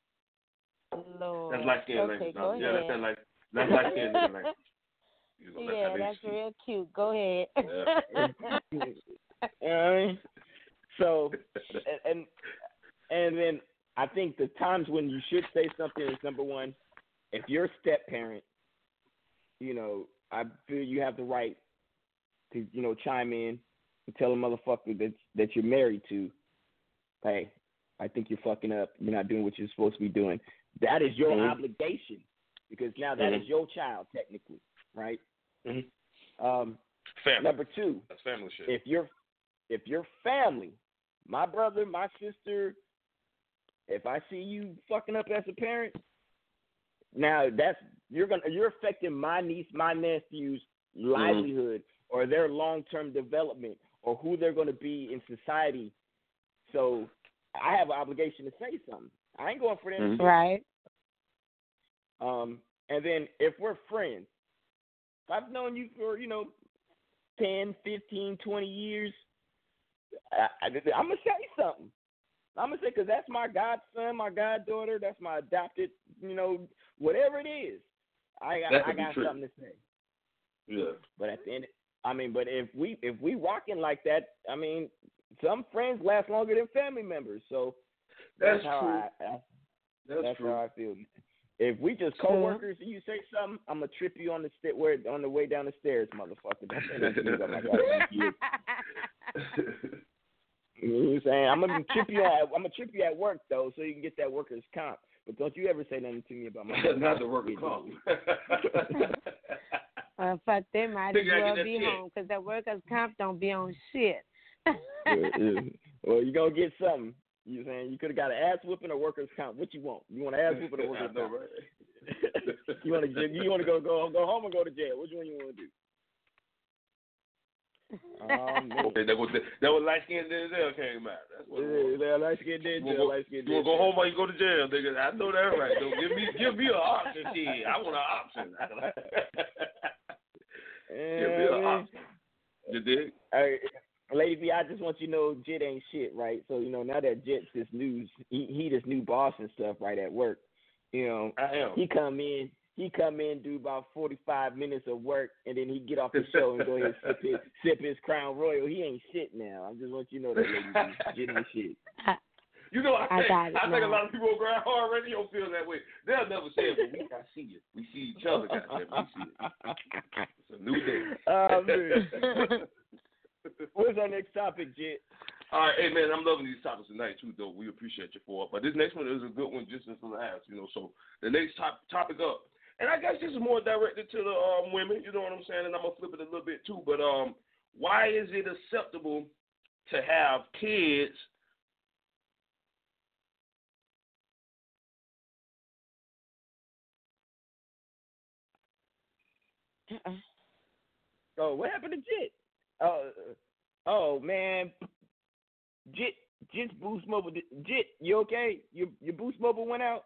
Lord. That's like skin okay, language. Go yeah, ahead. that's like that's like skin language. You know, yeah, that's that's real cute. Go ahead. Yeah. All right. So, and and then I think the times when you should say something is number one, if you're a step parent, you know, I feel you have the right to, you know, chime in and tell a motherfucker that that you're married to, hey, I think you're fucking up. You're not doing what you're supposed to be doing. That is your mm-hmm. obligation because now that mm-hmm. is your child technically, right? Mm-hmm. Um, family. Number two, that's family shit. If you're if your family, my brother, my sister, if I see you fucking up as a parent, now that's you're gonna you're affecting my niece, my nephew's livelihood mm-hmm. or their long term development or who they're gonna be in society. So I have an obligation to say something. I ain't going for them. Mm-hmm. Right. Um, and then if we're friends, if I've known you for, you know, ten, fifteen, twenty years, I, I, I'm going to say something. I'm going to say, because that's my godson, my goddaughter, that's my adopted, you know, whatever it is. I, I, I got something to say. Yeah. But at the end, I mean, but if we if we rocking like that, I mean, some friends last longer than family members. So that's, that's how true. I, I that's, that's true. how I feel. If we just coworkers and you say something, I'm gonna trip you on the st- where, on the way down the stairs, motherfucker. Don't say nothing to me about my goddamn kids. You know what I'm saying? I'm gonna trip you at I'm gonna trip you at work though, so you can get that workers' comp. But don't you ever say nothing to me about my not the workers' comp. In fact, they might as well be shit. home because that workers' comp don't be on shit. yeah, yeah. Well, you gonna get something. You saying you could have got an ass whooping or workers' comp? What you want? You want an ass whooping or workers' know, comp? Right? you want to you want to go go go home or go to jail? Which one you want to do? Um, okay, that was that was light skinned Denzel came out. That's what it was. Yeah, light skinned Denzel. Light skinned Denzel. You want to go home or you go to jail, nigga? I know that right. Don't give me give me an option, kid. I want an option. Give me an option. You dig? Hey, Lady B, I just want you to know Jit ain't shit, right? So, you know, now that Jit's this news, he, he this new boss and stuff, right, at work, you know, I am. he come in, he come in, do about forty-five minutes of work, and then he get off the show and go ahead and sip his, sip his Crown Royal. He ain't shit now. I just want you to know that, Lady B, Jit ain't shit. You know, I think, I, got it I think a now. lot of people on Grind Hard Radio feel that way. They'll never say it, but we I see it. We see each other, goddamn. We see it. It's a new day. Oh, man. What's our next topic, Jit? All right, hey, man, I'm loving these topics tonight, too, though. We appreciate you for it. But this next one is a good one just as the last, you know. So the next top, topic up, and I guess this is more directed to the um, women, you know what I'm saying, and I'm going to flip it a little bit, too. But um, why is it acceptable to have kids Uh-uh. Oh, what happened to Jit? Oh, oh man, Jit, Jit's Boost Mobile. Jit, you okay? Your your Boost Mobile went out.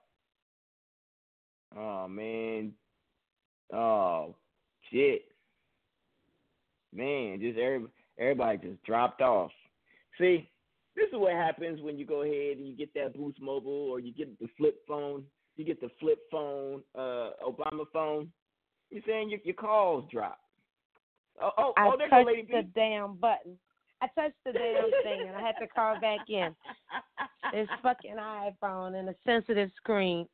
Oh man, oh Jit, man, just every, everybody just dropped off. See, this is what happens when you go ahead and you get that Boost Mobile, or you get the flip phone. You get the flip phone, uh, Obama phone. You're saying your, your calls drop. Oh, oh, I oh, there touched go Lady the B. damn button. I touched the damn thing, and I had to call back in. This fucking iPhone and a sensitive screen.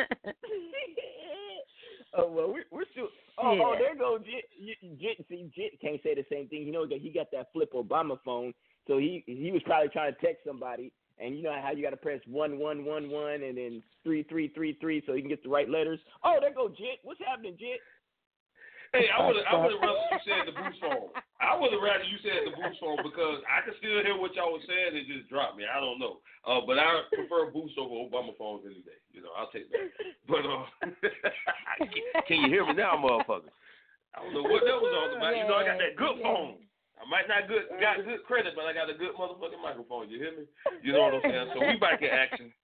Oh well, we're, we're still. Oh, Yeah. oh, there goes Jit. Jit. See, Jit can't say the same thing. You know that he got that flip Obama phone, so he he was probably trying to text somebody, and you know how you got to press one one one one and then three three three three so you can get the right letters. Oh, there goes Jit. What's happening, Jit? Hey, I would I would have rather you said the Boost phone. I would have rather you said the Boost phone because I can still hear what y'all was saying. It just dropped me. I don't know. Uh, but I prefer Boost over Obama phones any day. You know, I'll take that. But uh, can you hear me now, motherfucker? I don't know what that was all about. You know, I got that good phone. I might not good got good credit, but I got a good motherfucking microphone. You hear me? You know what I'm saying? So we back in action.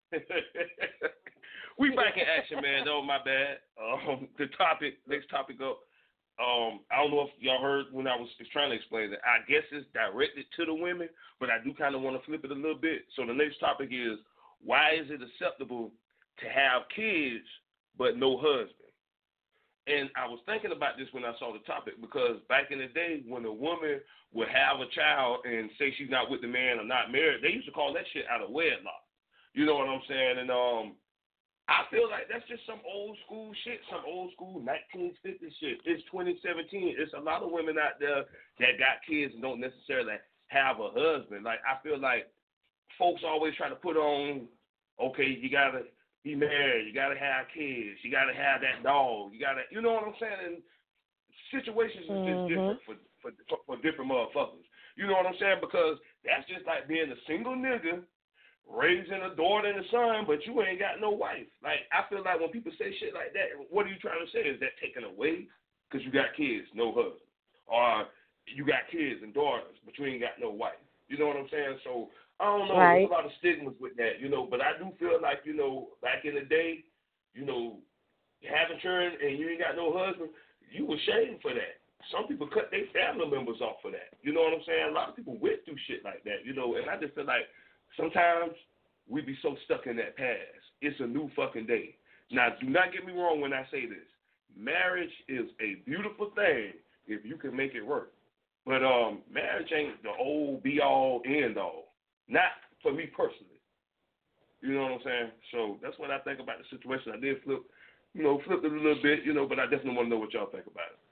we back in action, man. Oh, my bad. Um, the topic, next topic up. Um, I don't know if y'all heard when I was trying to explain it. I guess it's directed to the women, but I do kind of want to flip it a little bit. So the next topic is, why is it acceptable to have kids but no husband? And I was thinking about this when I saw the topic because back in the day when a woman would have a child and say she's not with the man or not married, they used to call that shit out of wedlock. You know what I'm saying? And um, I feel like that's just some old school shit, some old school nineteen fifties shit. It's twenty seventeen. It's a lot of women out there that got kids and don't necessarily have a husband. Like, I feel like folks always try to put on, okay, you got to be married, you got to have kids, you got to have that dog, you got to, you know what I'm saying? And situations are just mm-hmm. different for, for, for different motherfuckers. You know what I'm saying? Because that's just like being a single nigga raising a daughter and a son, but you ain't got no wife. Like, I feel like when people say shit like that, what are you trying to say? Is that taken away because you got kids, no husband? Or you got kids and daughters, but you ain't got no wife? You know what I'm saying? So, I don't know. Right. There's a lot of stigmas with that, you know, but I do feel like, you know, back in the day, you know, having children and you ain't got no husband, you were shamed for that. Some people cut their family members off for that. You know what I'm saying? A lot of people went through shit like that, you know, and I just feel like sometimes we be so stuck in that past. It's a new fucking day. Now, do not get me wrong when I say this. Marriage is a beautiful thing if you can make it work. But um, marriage ain't the old be-all, end-all. Not for me personally. You know what I'm saying? So that's what I think about the situation. I did flip, you know, flipped it a little bit, you know, but I definitely want to know what y'all think about it.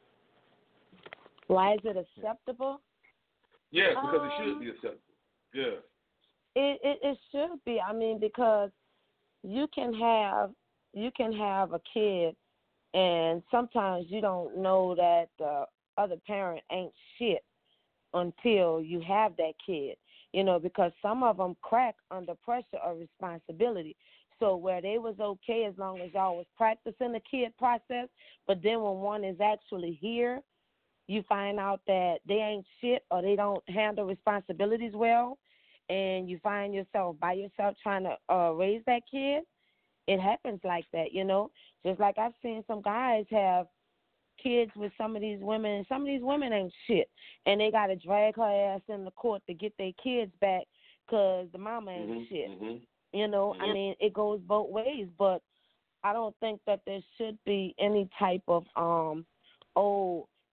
Why is it acceptable? Yeah, because um, it should be acceptable. Yeah. It, it it should be. I mean, because you can have you can have a kid, and sometimes you don't know that the other parent ain't shit until you have that kid. You know, because some of them crack under pressure of responsibility. So where they was okay as long as y'all was practicing the kid process, but then when one is actually here, you find out that they ain't shit or they don't handle responsibilities well. And you find yourself by yourself trying to uh, raise that kid, it happens like that, you know. Just like I've seen some guys have kids with some of these women, and some of these women ain't shit. And they got to drag her ass in the court to get their kids back because the mama ain't mm-hmm, shit. Mm-hmm. You know, mm-hmm. I mean, it goes both ways. But I don't think that there should be any type of, um, oh,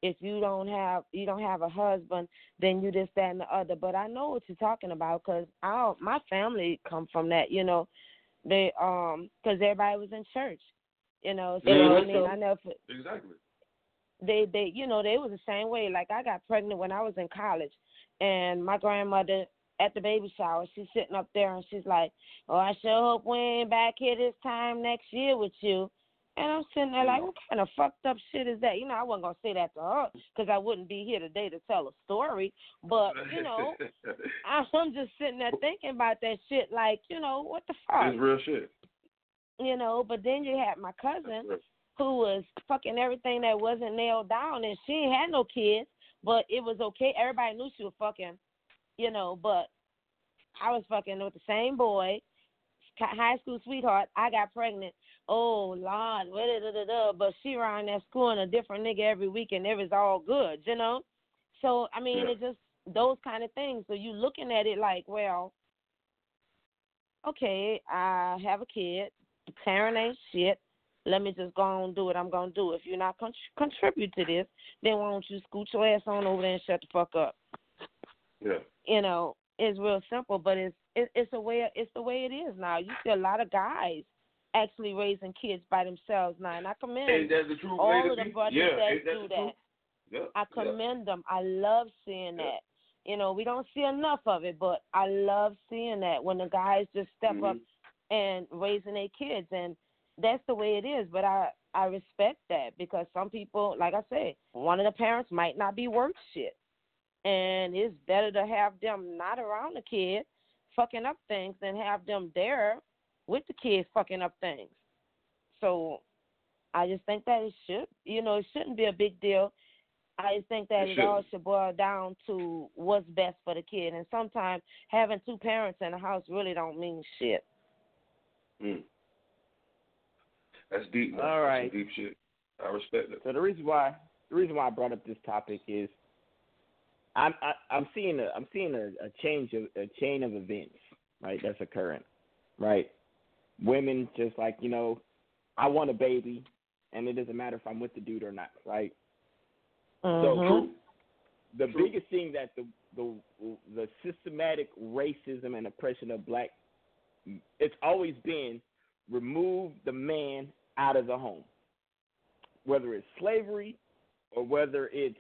if you don't have you don't have a husband, then you this, that, and the other. But I know what you're talking about because my family come from that, you know. They um because everybody was in church, you know. So yeah, I mean, so, I never exactly. They they you know they was the same way. Like I got pregnant when I was in college, and my grandmother at the baby shower, she's sitting up there and she's like, "Oh, I sure hope we ain't back here this time next year with you." And I'm sitting there like, what kind of fucked up shit is that? You know, I wasn't going to say that to her because I wouldn't be here today to tell a story. But, you know, I'm just sitting there thinking about that shit like, you know, what the fuck? It's real shit. You know, but then you had my cousin who was fucking everything that wasn't nailed down, and she ain't had no kids, but it was okay. Everybody knew she was fucking, you know, but I was fucking with the same boy, high school sweetheart. I got pregnant. Oh, Lord, da, da, da, but she around that school and a different nigga every week, and it was all good, you know? So, I mean, yeah. it's just those kind of things. So you looking at it like, well, okay, I have a kid. The parent ain't shit. Let me just go on and do what I'm going to do. If you're not con- contribute to this, then why don't you scoot your ass on over there and shut the fuck up? Yeah. You know, it's real simple, but it's it, it's a way it's the way it is now. You see a lot of guys actually raising kids by themselves now, and I commend Ain't that the truth, all lady? of the brothers yeah, that that do that. Yeah, I commend yeah. them. I love seeing yeah. that. You know, we don't see enough of it, but I love seeing that when the guys just step mm-hmm. up and raising their kids, and that's the way it is. But I, I respect that because some people, like I said, one of the parents might not be worth shit, and it's better to have them not around the kid fucking up things than have them there with the kids fucking up things. So I just think that it should, you know, it shouldn't be a big deal. I just think that it, it all should boil down to what's best for the kid. And sometimes having two parents in the house really don't mean shit. Mm. That's deep, man. All right. That's deep shit. I respect it. So the reason why the reason why I brought up this topic is I'm I, I'm seeing a I'm seeing a, a change of a chain of events, right, that's occurring. Right? Women just like, you know, I want a baby and it doesn't matter if I'm with the dude or not, right? Mm-hmm. So the True. biggest thing that the, the the systematic racism and oppression of black, it's always been remove the man out of the home, whether it's slavery or whether it's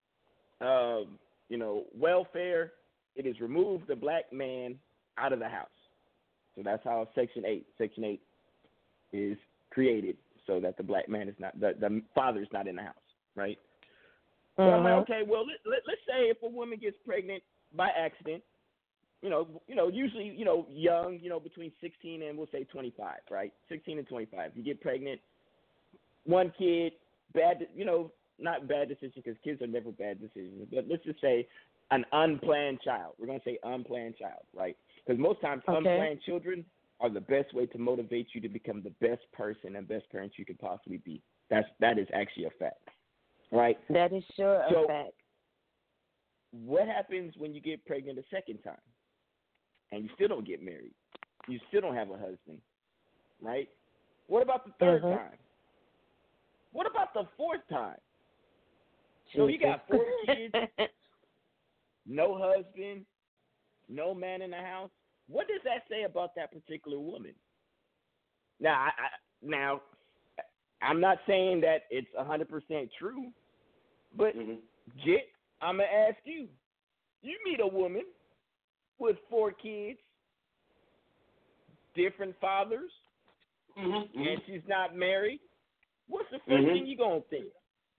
um, you know welfare. It is remove the black man out of the house. So that's how Section eight, Section eight is created, so that the black man is not the the father is not in the house, right? So I'm like, okay, well, let, let, let's say if a woman gets pregnant by accident, you know, you know, usually, you know, young, you know, between sixteen and we'll say twenty-five, right? sixteen and twenty-five. You get pregnant, one kid, bad, you know, not bad decision because kids are never bad decisions, but let's just say an unplanned child. We're going to say unplanned child, right? Because most times okay. unplanned children are the best way to motivate you to become the best person and best parent you could possibly be. That's that is actually a fact. Right? That is sure so, a fact. What happens when you get pregnant a second time and you still don't get married? You still don't have a husband, right? What about the third mm-hmm. time? What about the fourth time? So you got four kids, no husband, no man in the house. What does that say about that particular woman? Now, I, I, now. I'm not saying that it's one hundred percent true, but, mm-hmm. Jit, I'm going to ask you. You meet a woman with four kids, different fathers, mm-hmm. and she's not married. What's the first mm-hmm. thing you're going to think?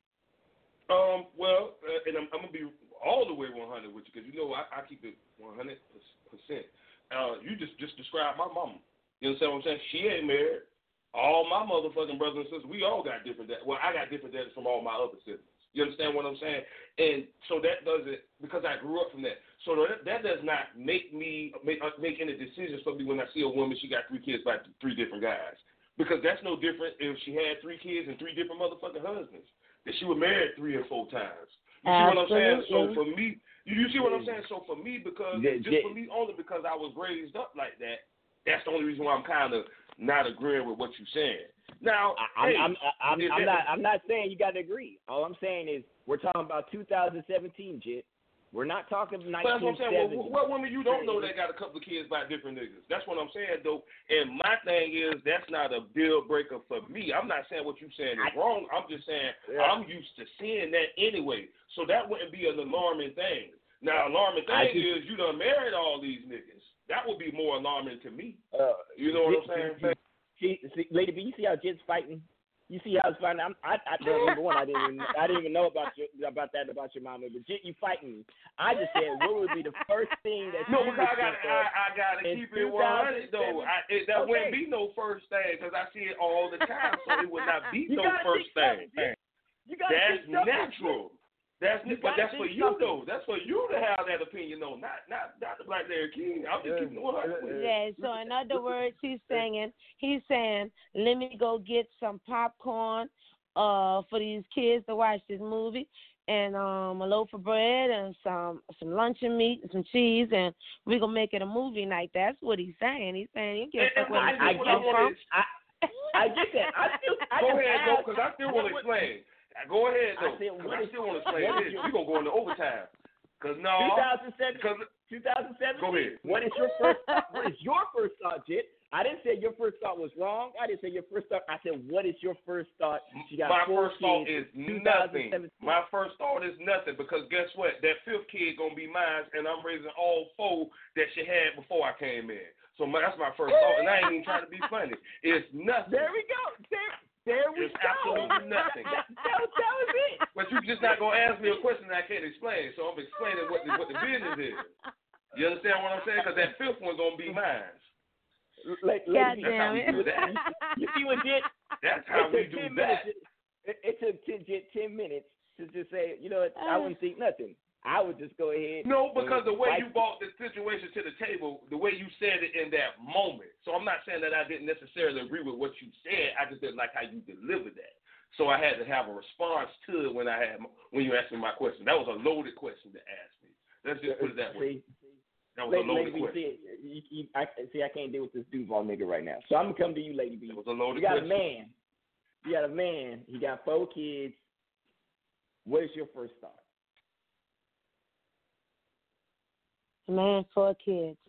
Um, well, uh, and I'm, I'm going to be all the way one hundred with you because, you know, I, I keep it one hundred percent. Uh, you just, just described my mama. You understand what I'm saying? She ain't married. All my motherfucking brothers and sisters, we all got different dads. Well, I got different dads from all my other siblings. You understand what I'm saying? And so that doesn't, because I grew up from that. So that, that does not make me, make, make any decisions for me when I see a woman, she got three kids by three different guys. Because that's no different if she had three kids and three different motherfucking husbands. That she was married three or four times. You see what I'm saying? So for me, you, you see what I'm saying? So for me, because, yeah, just yeah. for me, only because I was raised up like that, that's the only reason why I'm kind of not agreeing with what you're saying. Now, I, hey, I'm, I'm, I'm, I'm that, not. I'm not saying you got to agree. All I'm saying is we're talking about two thousand seventeen, Jit. We're not talking nineteen seventy. That's what I'm saying. Well, what women you don't know that got a couple of kids by different niggas? That's what I'm saying, though. And my thing is that's not a deal breaker for me. I'm not saying what you're saying is wrong. I'm just saying yeah. I'm used to seeing that anyway. So that wouldn't be an alarming thing. Now, alarming thing just, is you done married all these niggas. That would be more alarming to me. Uh, you know what I'm saying? See, see, Lady B, you see how Jit's fighting? You see how it's fighting? I'm, I, I, number one, I didn't, even, I didn't even know about your, about that about your mama. But Jit, you fighting me? I just said, what would be the first thing that? No, you because I got, I, I got to keep it one hundred though. I, it, that okay. wouldn't be no first thing because I see it all the time, so it would not be no first thing. You that's natural. That's but that's for you something. though. That's for you to have that opinion though, not not not the Black Larry King. I'm just keeping it one hundred with you. Yeah. So in other words, he's saying he's saying, let me go get some popcorn, uh, for these kids to watch this movie, and um a loaf of bread and some some luncheon meat and some cheese, and we're gonna make it a movie night. That's what he's saying. He's saying you get fuck with I, I, get from. I, I get that. I still I go ahead, go because I still want to explain. Go ahead, though. I, said, I still want to explain this. We're going to go into overtime. Because no. twenty seven. twenty seven. Go ahead. What is your first thought? What is your first thought, Jit? I didn't say your first thought was wrong. I didn't say your first thought. I said, what is your first thought? She got My four first kids, thought is nothing. My first thought is nothing because guess what? That fifth kid going to be mine, and I'm raising all four that she had before I came in. So my, that's my first thought, and I ain't even trying to be funny. It's nothing. There we go. There There we it's go. absolutely nothing. that, that, that was it. But you're just not going to ask me a question that I can't explain, so I'm explaining what the, what the business is. You understand what I'm saying? Because that fifth one's going to be mine. Like, God lady, damn it. That. You see what did? That's how we do that. Minutes, it, it took ten, ten minutes to just say, you know what, I wouldn't think nothing. I would just go ahead. No, because the way you brought the situation to the table, the way you said it in that moment. So I'm not saying that I didn't necessarily agree with what you said. I just didn't like how you delivered that. So I had to have a response to it when I had when you asked me my question. That was a loaded question to ask me. Let's just put it that way. That was Lady, a loaded Lady question. See, you, you, I, see, I can't deal with this Duval nigga right now. So I'm gonna come to you, Lady B. It was a loaded you got question. a man. You got a man. He got four kids. What is your first thought? Man, four kids.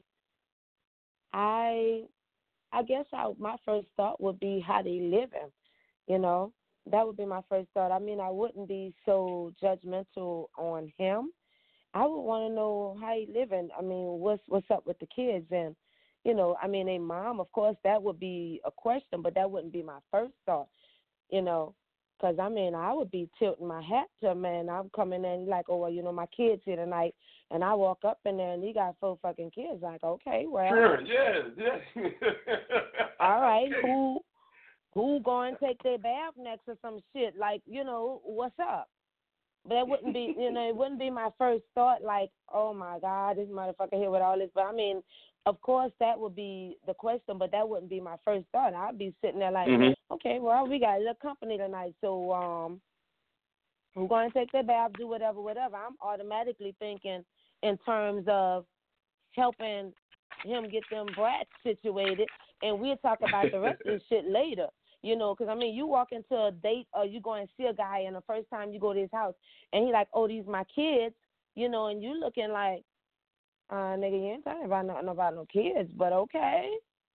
I, I guess I, my first thought would be how they living. You know, that would be my first thought. I mean, I wouldn't be so judgmental on him. I would want to know how he living. I mean, what's what's up with the kids, and you know, I mean, a mom. Of course, that would be a question, but that wouldn't be my first thought. You know, because I mean, I would be tilting my hat to a man. I'm coming in like, oh, well, you know, my kids here tonight. And I walk up in there, and he got four fucking kids. Like, okay, well. Sure, yeah, yeah. All right, okay. who who going to take their bath next or some shit? Like, you know, what's up? But that wouldn't be, you know, it wouldn't be my first thought, like, oh, my God, this motherfucker here with all this. But, I mean, of course, that would be the question, but that wouldn't be my first thought. I'd be sitting there like, mm-hmm. okay, well, we got a little company tonight, so um, we're going to take their bath, do whatever, whatever. I'm automatically thinking in terms of helping him get them brats situated, and we'll talk about the rest of this shit later. You know, because, I mean, you walk into a date or you go and see a guy, and the first time you go to his house, and he like, oh, these my kids, you know, and you looking like, uh, nigga, you ain't talking about nothing about no kids, but okay.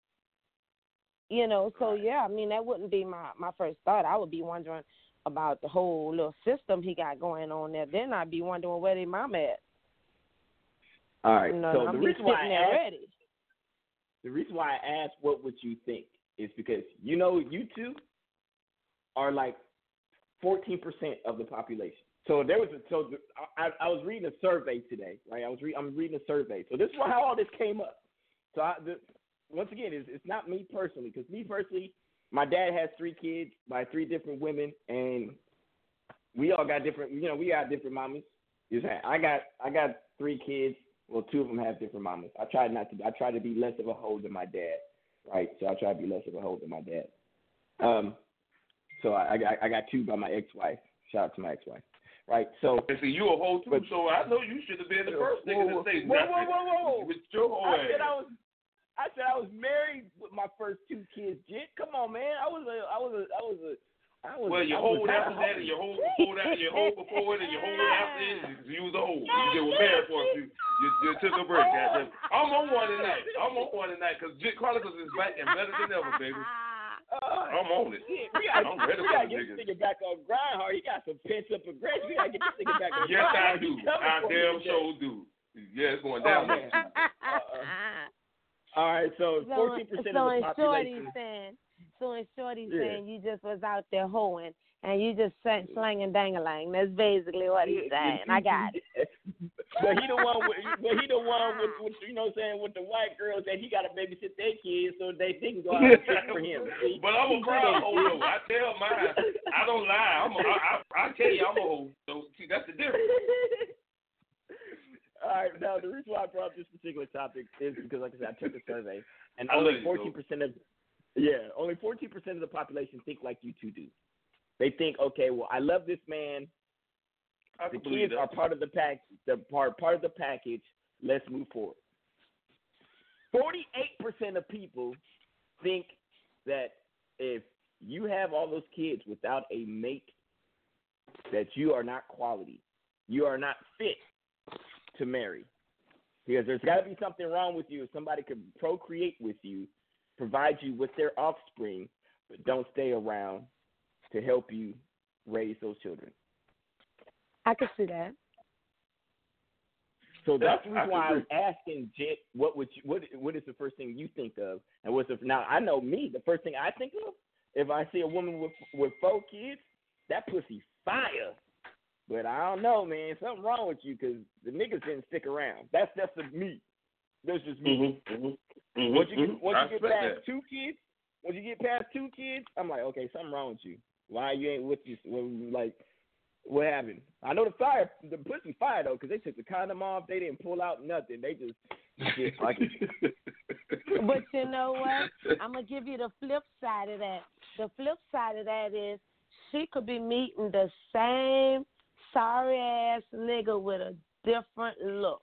You know, so, yeah, I mean, that wouldn't be my, my first thought. I would be wondering about the whole little system he got going on there. Then I'd be wondering where their mom at. All right, you know, so I'm the reason, why I asked, ready. the reason why I asked what would you think is because, you know, you two are like fourteen percent of the population. So there was a, so the, I, I was reading a survey today, right? I was re, I'm reading a survey. So this is how all this came up. So I, the, once again, it's, it's not me personally, because me personally, my dad has three kids by three different women, and we all got different, you know, we got different mamas. I got I got three kids. Well, two of them have different mamas. I tried not to. I try to be less of a hoe than my dad, right? So I try to be less of a hoe than my dad. Um, so I, I got I got two by my ex-wife. Shout out to my ex-wife, right? So and see, you a hoe too. But, so I know you should have been the first nigga to say whoa, nothing. Whoa, whoa, whoa, whoa! With your hoe I ass. said I was. I said I was married with my first two kids. Jit, come on, man. I was a, I was a, I was a, I was. Well, you I hold was after that, and you hold before that, and you hold before it, and you hold after it. You was old. You just were married for a few. You, you took a break. Goddamn. I'm on one tonight. I'm on one tonight because Jit Chronicles is back and better than ever, baby. Uh, I'm on it. Yeah, we gotta, I'm ready we for gotta the get niggas. this nigga back on grind hard. He got some pent up aggression. We gotta get this nigga back on Yes, grind I hard. do. He coming I for me damn today. sure do. Yeah, it's going Oh, down. man. Uh-uh. All right, so fourteen percent so of the in population. Shorty saying, so in Shorty Yeah. saying you just was out there hoeing and you just sang, slanging dang-a-lang. That's basically what he's saying. I got it. But he the one with, but he the one with, with, you know what I'm saying, with the white girls that he got to babysit their kids so they, they can go out and fish for him. See? But I'm a proud hoe, though. I tell mine. I don't lie. I'm a, I, I, I tell you, I'm a hoe. So see, that's the difference. All right, now the reason why I brought up this particular topic is because, like I said, I took a survey, and I'll only let you fourteen percent of, yeah, only fourteen percent of the population think like you two do. They think, okay, well, I love this man. I The can believe kids that. are part of the pack, the part part of the package. Let's move forward. Forty-eight percent of people think that if you have all those kids without a mate, that you are not quality. You are not fit to marry. Because there's got to be something wrong with you if somebody could procreate with you, provide you with their offspring, but don't stay around to help you raise those children. I can see that. So that's the Yeah, I reason why I was agree. asking Jit, what would you, what what is the first thing you think of, and what's the now I know me, the first thing I think of if I see a woman with with four kids, that pussy fire. But I don't know, man, something wrong with you because the niggas didn't stick around. That's that's the me. That's just me. Mm-hmm, mm-hmm, mm-hmm, Once you get mm-hmm. once I you get respect past that. two kids, once you get past two kids, I'm like, okay, something wrong with you. Why you ain't with you? When, like, what happened? I know the fire, the pussy fire though, because they took the condom off. They didn't pull out nothing. They just shit like it. But you know what? I'm going to give you the flip side of that. The flip side of that is she could be meeting the same sorry-ass nigga with a different look.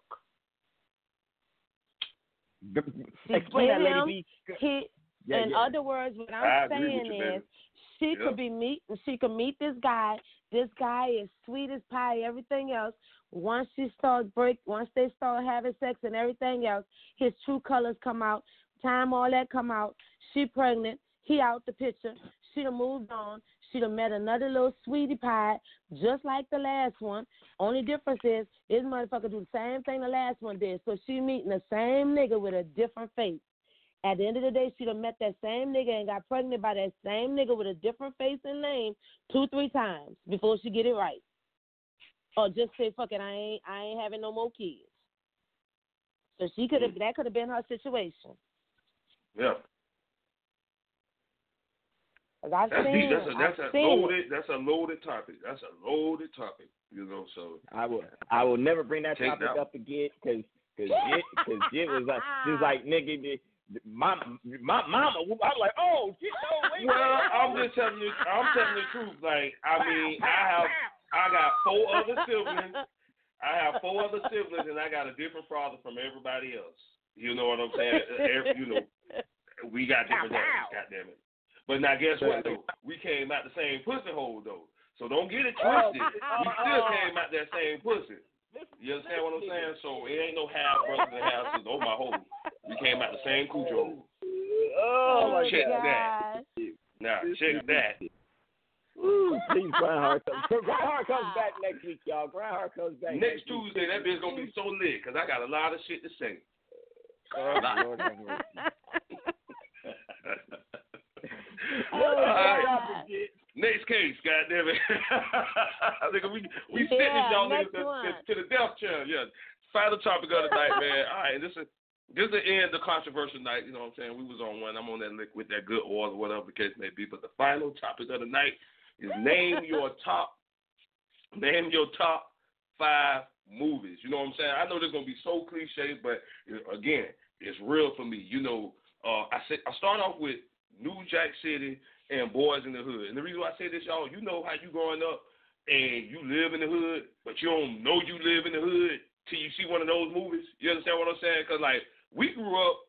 She Explain get that, him, Lady B. he, Yeah, in yeah. other words, what I I'm agree with saying you, baby. is she Yep. could be meet she could meet this guy. This guy is sweet as pie, everything else. Once she starts break once they start having sex and everything else, his true colors come out. Time all that come out. She pregnant, he out the picture. She done moved on. She done met another little sweetie pie, just like the last one. Only difference is this motherfucker do the same thing the last one did. So she meeting the same nigga with a different face. At the end of the day, she done met that same nigga and got pregnant by that same nigga with a different face and name two, three times before she get it right. Or just say, fuck it, I ain't I ain't having no more kids. So she could have that could have been her situation. Yeah. I've That's seen, deep. That's a that's I've a seen loaded it. that's a loaded topic. That's a loaded topic. You know, so I will I will never bring that Take topic that. up again because because Jit, cause Jit was like just like nigga. The, my my mama, I'm like, oh, Jit, no, wait. well, wait, I'm wait. just telling you. I'm telling the truth. Like, I mean, I have, I got four other siblings. I have four other siblings, and I got a different father from everybody else. You know what I'm saying? Every, you know, we got different daddies. Goddamn it! But now, guess what? Though we came out the same pussy hole, though. So don't get it twisted. We still came out that same pussy. You understand what I'm saying? So it ain't no half brothers and half sisters. Oh my hole. We came out the same coochie hole. Oh my check God. that. Now check that. Ooh, please, Grindhard comes. Grindhard comes back next week, y'all. Grindhard comes back Next next week. Tuesday, that bitch gonna be so lit because I got a lot of shit to say. Oh, Lord have mercy. Oh, All right. God. Next case, goddamn it. I think we we Yeah, sentenced y'all niggas next to, one. to, to the death chair. Yeah. Final topic of the night, man. All right, this is this is the end of the controversial night. You know what I'm saying? We was on one. I'm on that lick with that good oil or whatever the case may be. But the final topic of the night is name your top name your top five movies. You know what I'm saying? I know this is gonna be so cliche, but again, it's real for me. You know, uh, I said I start off with New Jack City and Boys in the Hood. And the reason why I say this, y'all, you know how you growing up and you live in the hood, but you don't know you live in the hood till you see one of those movies. You understand what I'm saying? Because, like, we grew up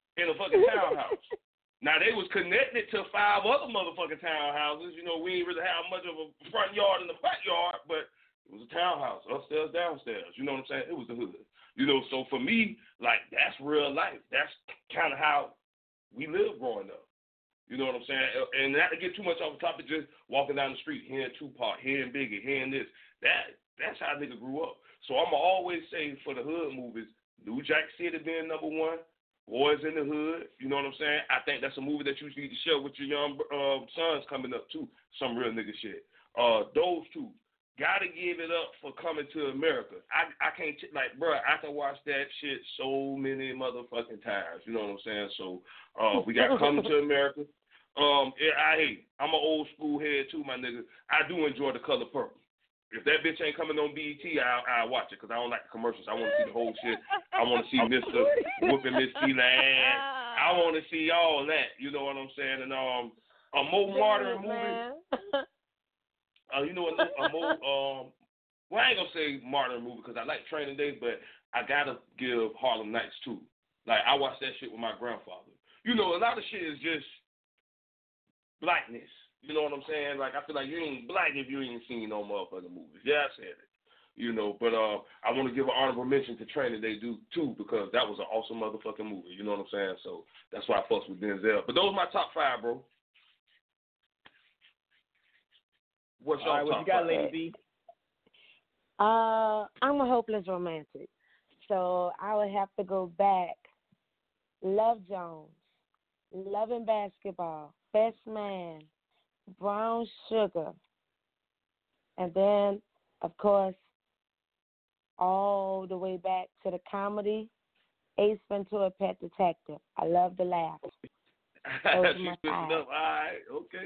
in a fucking townhouse. Now, they was connected to five other motherfucking townhouses. You know, we ain't really have much of a front yard and a backyard, but it was a townhouse, upstairs, downstairs. You know what I'm saying? It was the hood. You know, so for me, like, that's real life. That's kind of how we lived growing up. You know what I'm saying? And not to get too much off the topic, just walking down the street, hearing Tupac, hearing Biggie, hearing this. That That's how a nigga grew up. So I'm going to always say for the hood movies, New Jack City being number one, Boys in the Hood, you know what I'm saying? I think that's a movie that you need to share with your young uh, sons coming up, too. Some real nigga shit. Uh, those two. Gotta give it up for Coming to America. I I can't, like, bro, I can watch that shit so many motherfucking times. You know what I'm saying? So uh, we got Coming to America. Um, yeah, I hate. I'm an old school head, too, my nigga. I do enjoy The Color Purple. If that bitch ain't coming on B E T, I'll, I'll watch it because I don't like the commercials. I want to see the whole shit. I want to see Mister whooping Miss Sheila ass. I want to see all that. You know what I'm saying? And um, a more modern movie. Uh, you know, a, a more um, well, I ain't gonna say modern movie because I like Training Day, but I gotta give Harlem Nights too. Like I watched that shit with my grandfather. You know, a lot of shit is just blackness. You know what I'm saying? Like, I feel like you ain't black if you ain't seen no motherfucking movies. Yeah, I said it. You know, but uh, I want to give an honorable mention to Training Day, do too, because that was an awesome motherfucking movie. You know what I'm saying? So that's why I fuss with Denzel. But those are my top five, bro. What's your All right, what top you got, five? Lady B? Uh, I'm a hopeless romantic, so I would have to go back. Love Jones, Love and Basketball, Best Man, Brown Sugar, and then, of course, all the way back to the comedy, Ace Ventura, Pet Detective. I love the laugh. Those are my She's five. up. All right, okay.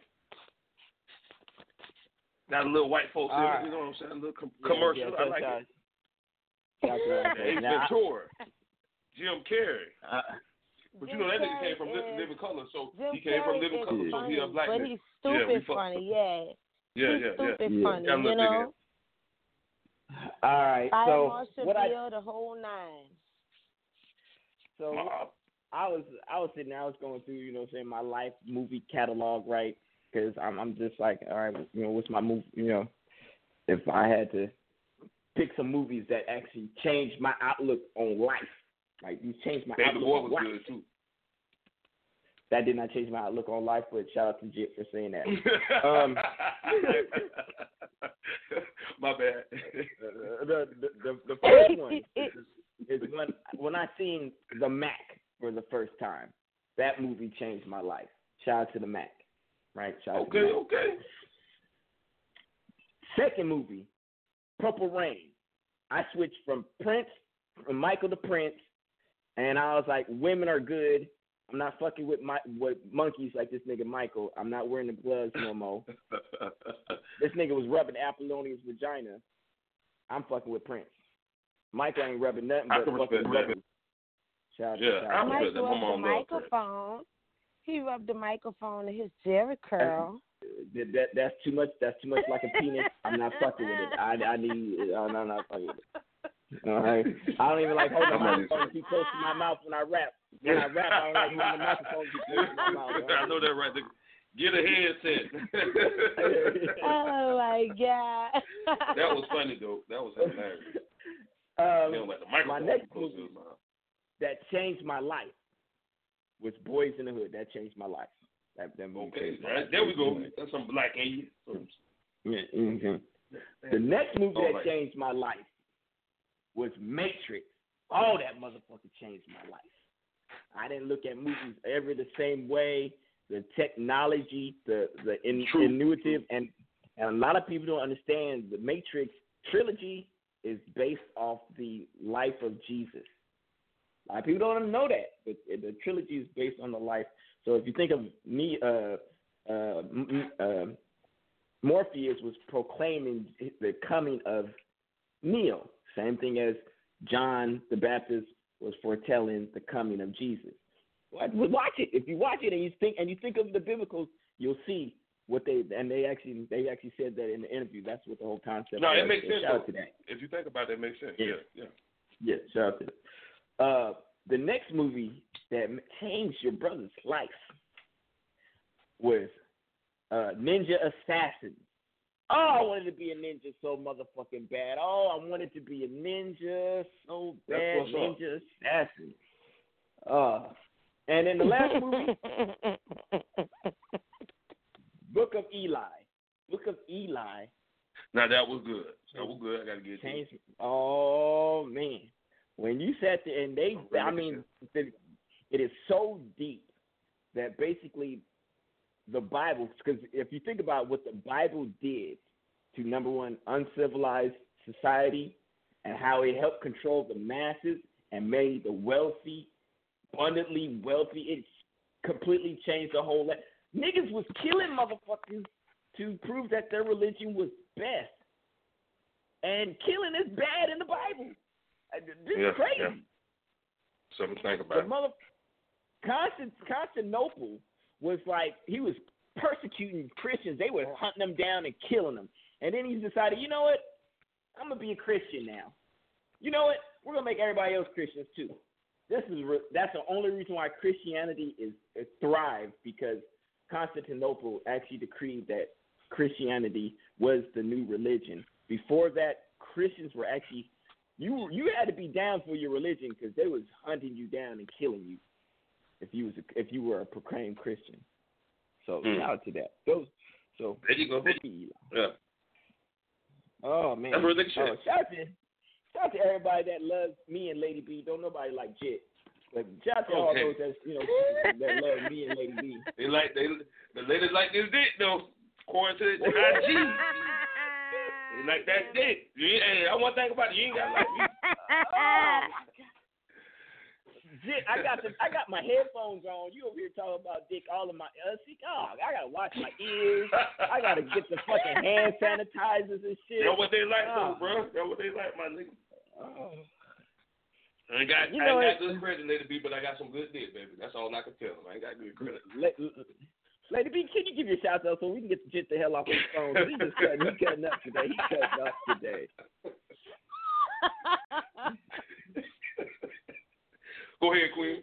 Got a little white folks in All right. it, you know what I'm saying? A little com- Yeah, commercial. yeah, I like that's, it. that's right. Ace Now, I- Ventura, Jim Carrey. Uh, But Jim you know that nigga Carrey came from Li- is- Living Color, so Jim he came from Carrey Living is Color, so funny, he a black but nigga. he's Yeah, we stupid fuck- funny, yeah. Yeah, he's yeah, stupid yeah. funny, Got a you little know? all right, Fire so Marshal what I Bill, the whole nine. so Uh, I was I was sitting there, I was going through, you know, what I'm saying my life movie catalog, right? Because I'm I'm just like, all right, you know, what's my movie? You know, if I had to pick some movies that actually changed my outlook on life, like you changed my Baby outlook Boy on was life. good too. That did not change my outlook on life, but shout out to Jit for saying that. um, My bad. the, the the the first one is, is when when I seen The Mac for the first time. That movie changed my life. Shout out to The Mac, right? Shout out Okay, to the Mac. okay. Second movie, Purple Rain. I switched from Prince, from Michael to Prince, and I was like, women are good. I'm not fucking with my with monkeys like this nigga Michael. I'm not wearing the gloves no more. This nigga was rubbing Apollonia's vagina. I'm fucking with Prince. Michael ain't rubbing nothing I but can fucking respect rubbing. that. Shout out Yeah, to shout I out. respect Mike that. My rubbed the mom loved Prince. microphone. He rubbed the microphone to his Jerry curl. That, that that's too much. That's too much like a penis. I'm not fucking with it. I I need. I'm not, not fucking with it. All right. I don't even like holding the microphone too close to my mouth when I rap. When I rap, I don't like holding the microphone too close to my mouth. I know that right there. Get a headset. Oh my God. That was funny though. That was hilarious. Um, You know, like the my microphone next close to movie his mouth. that changed my life was Boys in the Hood. That changed my life. That, that movie Okay, changed my right, life. there we go. That's some black in you. Yeah, mm-hmm. The next movie All that right. changed my life was Matrix. Oh, that motherfucker changed my life. I didn't look at movies ever the same way. The technology, the the in, True. innovative, and and a lot of people don't understand the Matrix trilogy is based off the life of Jesus. A lot of people don't know that, but the trilogy is based on the life. So if you think of me, uh, uh, m- uh, Morpheus was proclaiming the coming of Neo. Same thing as John the Baptist was foretelling the coming of Jesus. Watch it. If you watch it and you think and you think of the biblicals, you'll see what they and they actually they actually said that in the interview. That's what the whole concept. No, was. it makes So sense. shout out Though. to that. If you think about it, it makes sense. Yeah. Yeah, yeah. Yeah, shout out to that. Uh, the next movie that changed your brother's life was uh, Ninja Assassin. Oh, I wanted to be a ninja so motherfucking bad. Oh, I wanted to be a ninja so bad. Ninja up. Assassin. Uh, and then the last movie, Book of Eli. Book of Eli. Now that was good. That was good. I gotta get it. Oh man, when you sat there and they, really I mean, it, it is so deep that basically the Bible, because if you think about what the Bible did to, number one, uncivilized society and how it helped control the masses and made the wealthy abundantly wealthy, it completely changed the whole life. Niggas was killing motherfuckers to prove that their religion was best. And killing is bad in the Bible. This yeah, is crazy. Yeah. Something to think about. The mother, Constant, Constantinople was like, he was persecuting Christians. They were hunting them down and killing them. And then he decided, you know what? I'm going to be a Christian now. You know what? We're going to make everybody else Christians too. This is re- That's the only reason why Christianity is, is thrived, because Constantinople actually decreed that Christianity was the new religion. Before that, Christians were actually, you you had to be down for your religion because they was hunting you down and killing you if you was a, if you were a proclaimed Christian. So mm. shout out to that. Those so there you go. Yeah. Oh man. That's really oh, shout out to shout out to everybody that loves me and Lady B. Don't nobody like Jit. But shout out to all okay. those that you know that love me and Lady B. They like they the ladies like this dick though. According to the I G. They like that dick. You ain't, hey, I want to think about it. You ain't got to like me. Oh, Jit, I got the, I got my headphones on. You over here talking about dick all of my uh, see, oh, I gotta watch my ears. I gotta get the fucking hand sanitizers and shit. That's what they like oh. though, bro. That's what they like, my nigga. Oh. I ain't got, you I know ain't got good credit, Lady B, but I got some good dick, baby. That's all I can tell them. I ain't got good credit. Let, Lady B, can you give your shout out so we can get the Jit the hell off his phone? He just cutting, he cutting up today. He cutting up today. Go ahead, Queen.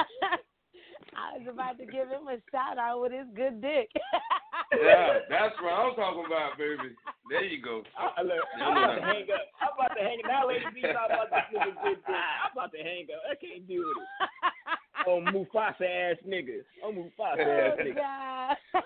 I was about to give him a shout out with his good dick. Yeah, that's what I'm talking about, baby. There you go. I, look, I'm about to hang up. I'm about to hang up. Now, Lady B, talking about this nigga good dick. I'm about to hang up. I can't deal with it. Oh, Mufasa ass niggas. Oh, Mufasa ass niggas. God.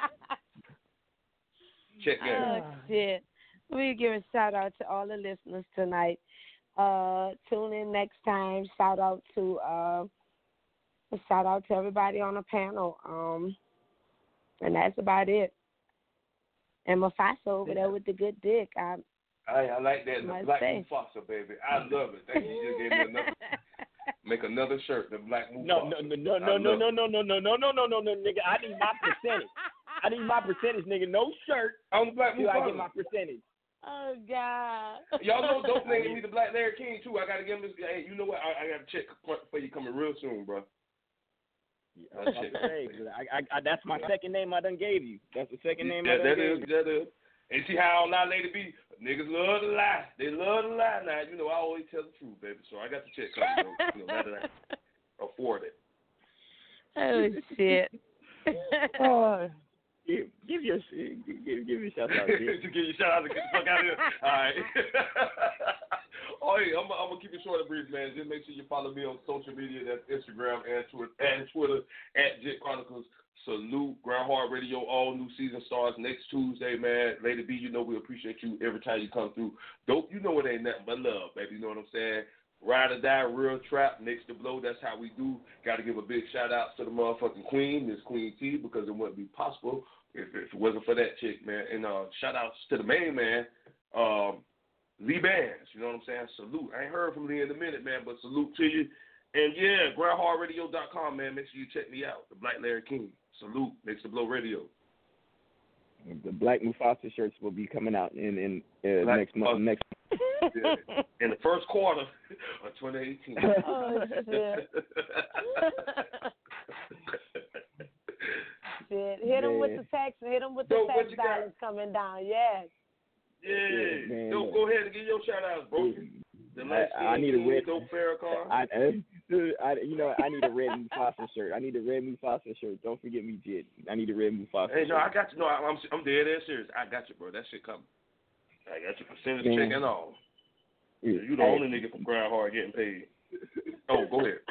Check that. Oh, shit. We give a shout out to all the listeners tonight. Uh, tune in next time. Shout out to uh, shout out to everybody on the panel. Um, and that's about it. And Mufasa over yeah. there with the good dick. I, I, I like that. The Black say. Mufasa, baby. I love it. Thank you. You just gave me another. Make another shirt, the Black Mufasa. No, no, no, no, no, no, no, no, no, no, no, no, no, no, no, nigga. I need my percentage. I need my percentage, nigga. No shirt. I'm the Black Mufasa. I get my percentage. Oh God. Y'all know Dope nigga me the Black Larry King too. I gotta give him this. Hey, you know what? I, I gotta check for you coming real soon, bro. Yeah, I was about to say, I, I, I, that's my second name I done gave you. That's the second name yeah, I done that gave is, you. That is. And see how now, Lady B, niggas love to lie. They love to lie now. You know, I always tell the truth, baby. So I got the check coming, though. You know, now that I afford it. Oh, shit. Oh, give, give your give, give your shout out. to give your shout out to get the fuck out of here. All right. Oh, hey, I'm, I'm going to keep it short and brief, man. Just make sure you follow me on social media. That's Instagram and Twitter, and Twitter at Jit Chronicles. Salute. Ground Hard Radio, all new season starts next Tuesday, man. Lady B, you know we appreciate you every time you come through. Dope, you know it ain't nothing but love, baby. You know what I'm saying? Ride or die, real trap, next to blow. That's how we do. Got to give a big shout out to the motherfucking queen, Miss Queen T, because it wouldn't be possible if, if it wasn't for that chick, man. And uh, shout outs to the main man, um, Lee Bands. You know what I'm saying? Salute. I ain't heard from Lee in a minute, man, but salute to you. And yeah, ground hard radio dot com, man. Make sure you check me out. The Black Larry King. Salute. Next to Blow Radio. The Black Mufasa shirts will be coming out in in uh, next month. Next yeah. In the first quarter of twenty eighteen. Oh shit! Shit. Hit him with the tax. Hit him with the Yo, tax dollars coming down. Yes. Yeah. yeah Yo, go ahead and give your shout outs, bro. The I, I need a red. Dope Farrakhan. I, I, I, you know, I need a red Mufasa shirt. I need a red Mufasa shirt. Don't forget me, Jit. I need a red Mufasa Hey, shirt. no, I got you. No, I'm I'm dead ass serious. I got you, bro. That shit coming. I got your percentage Man. check and all. Yeah. You the Hey. only nigga from Grind Hard getting paid. Oh, go ahead.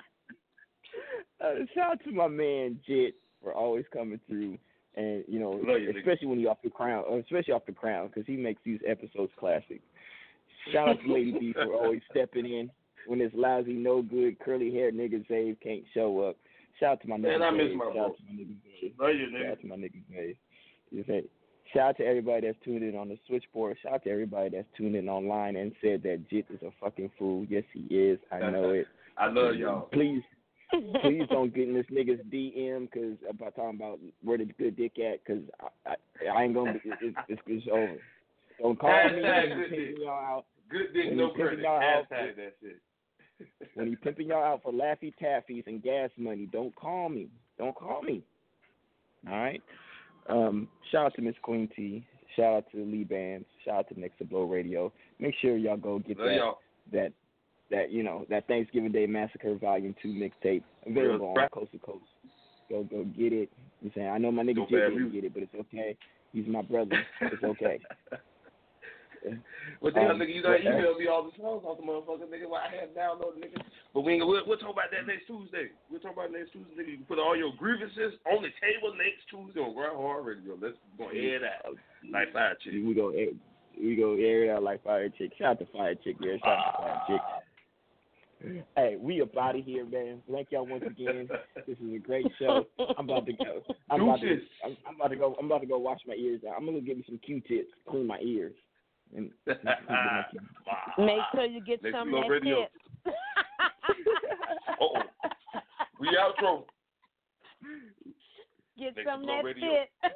Uh, shout out to my man Jit for always coming through, and you know, Love you, especially nigga. when he off the crown, uh, especially off the crown, because he makes these episodes classic. Shout out to Lady B for always stepping in when this lousy, no good, curly haired nigga Zave can't show up. Shout out to my nigga Man, I miss Zave. my Shout bro. out to my nigga Zave. Love you, Shout nigga. out to my nigga Zave. You say, shout out to everybody that's tuned in on the switchboard. Shout out to everybody that's tuned in online and said that Jit is a fucking fool. Yes, he is. I know it. I love y'all. Please, please don't get in this nigga's D M because about talking about where the good dick at because I, I, I ain't gonna be. It's, it's, it's over. Don't call me Hashtag when good you pimping dick. y'all out. Good dick, When no you pimping credit. y'all out, Hashtag that shit. when you pimping y'all out for Laffy Taffies and gas money, don't call me. Don't call me. All right. Um, shout out to Miss Queen T. Shout out to the Lee Bands. Shout out to Next to Blow Radio. Make sure y'all go get Love that y'all. that that you know that Thanksgiving Day Massacre Volume Two mixtape available on Right. Coast to Coast. Go go get it. I'm saying I know my nigga Dope Jit ass didn't music. get it, but it's okay. He's my brother. It's okay. Well, damn, Um, nigga, you gotta but, uh, email me all the songs off the motherfucker, nigga. Why I have downloaded, nigga. But we ain't, we'll, we'll talk about that next Tuesday. We'll talk about next Tuesday, nigga. You can put all your grievances on the table next Tuesday on Grind Hard Radio. Let's go air it out. Like Fire Chick. We go air, we go air it out like Fire Chick. Shout out to Fire Chick, yeah. Shout out to Fire Chick. Hey, we up out of here, man. Thank y'all once again. This is a great show. I'm about to go. I'm about to, I'm, I'm about to go. I'm about to go wash my ears out. I'm gonna give me some Q-tips, clean my ears. And Make sure you get Next some Blow of that Radio. tip. Uh-oh. We outro. Get Next some of Blow that Radio. fit.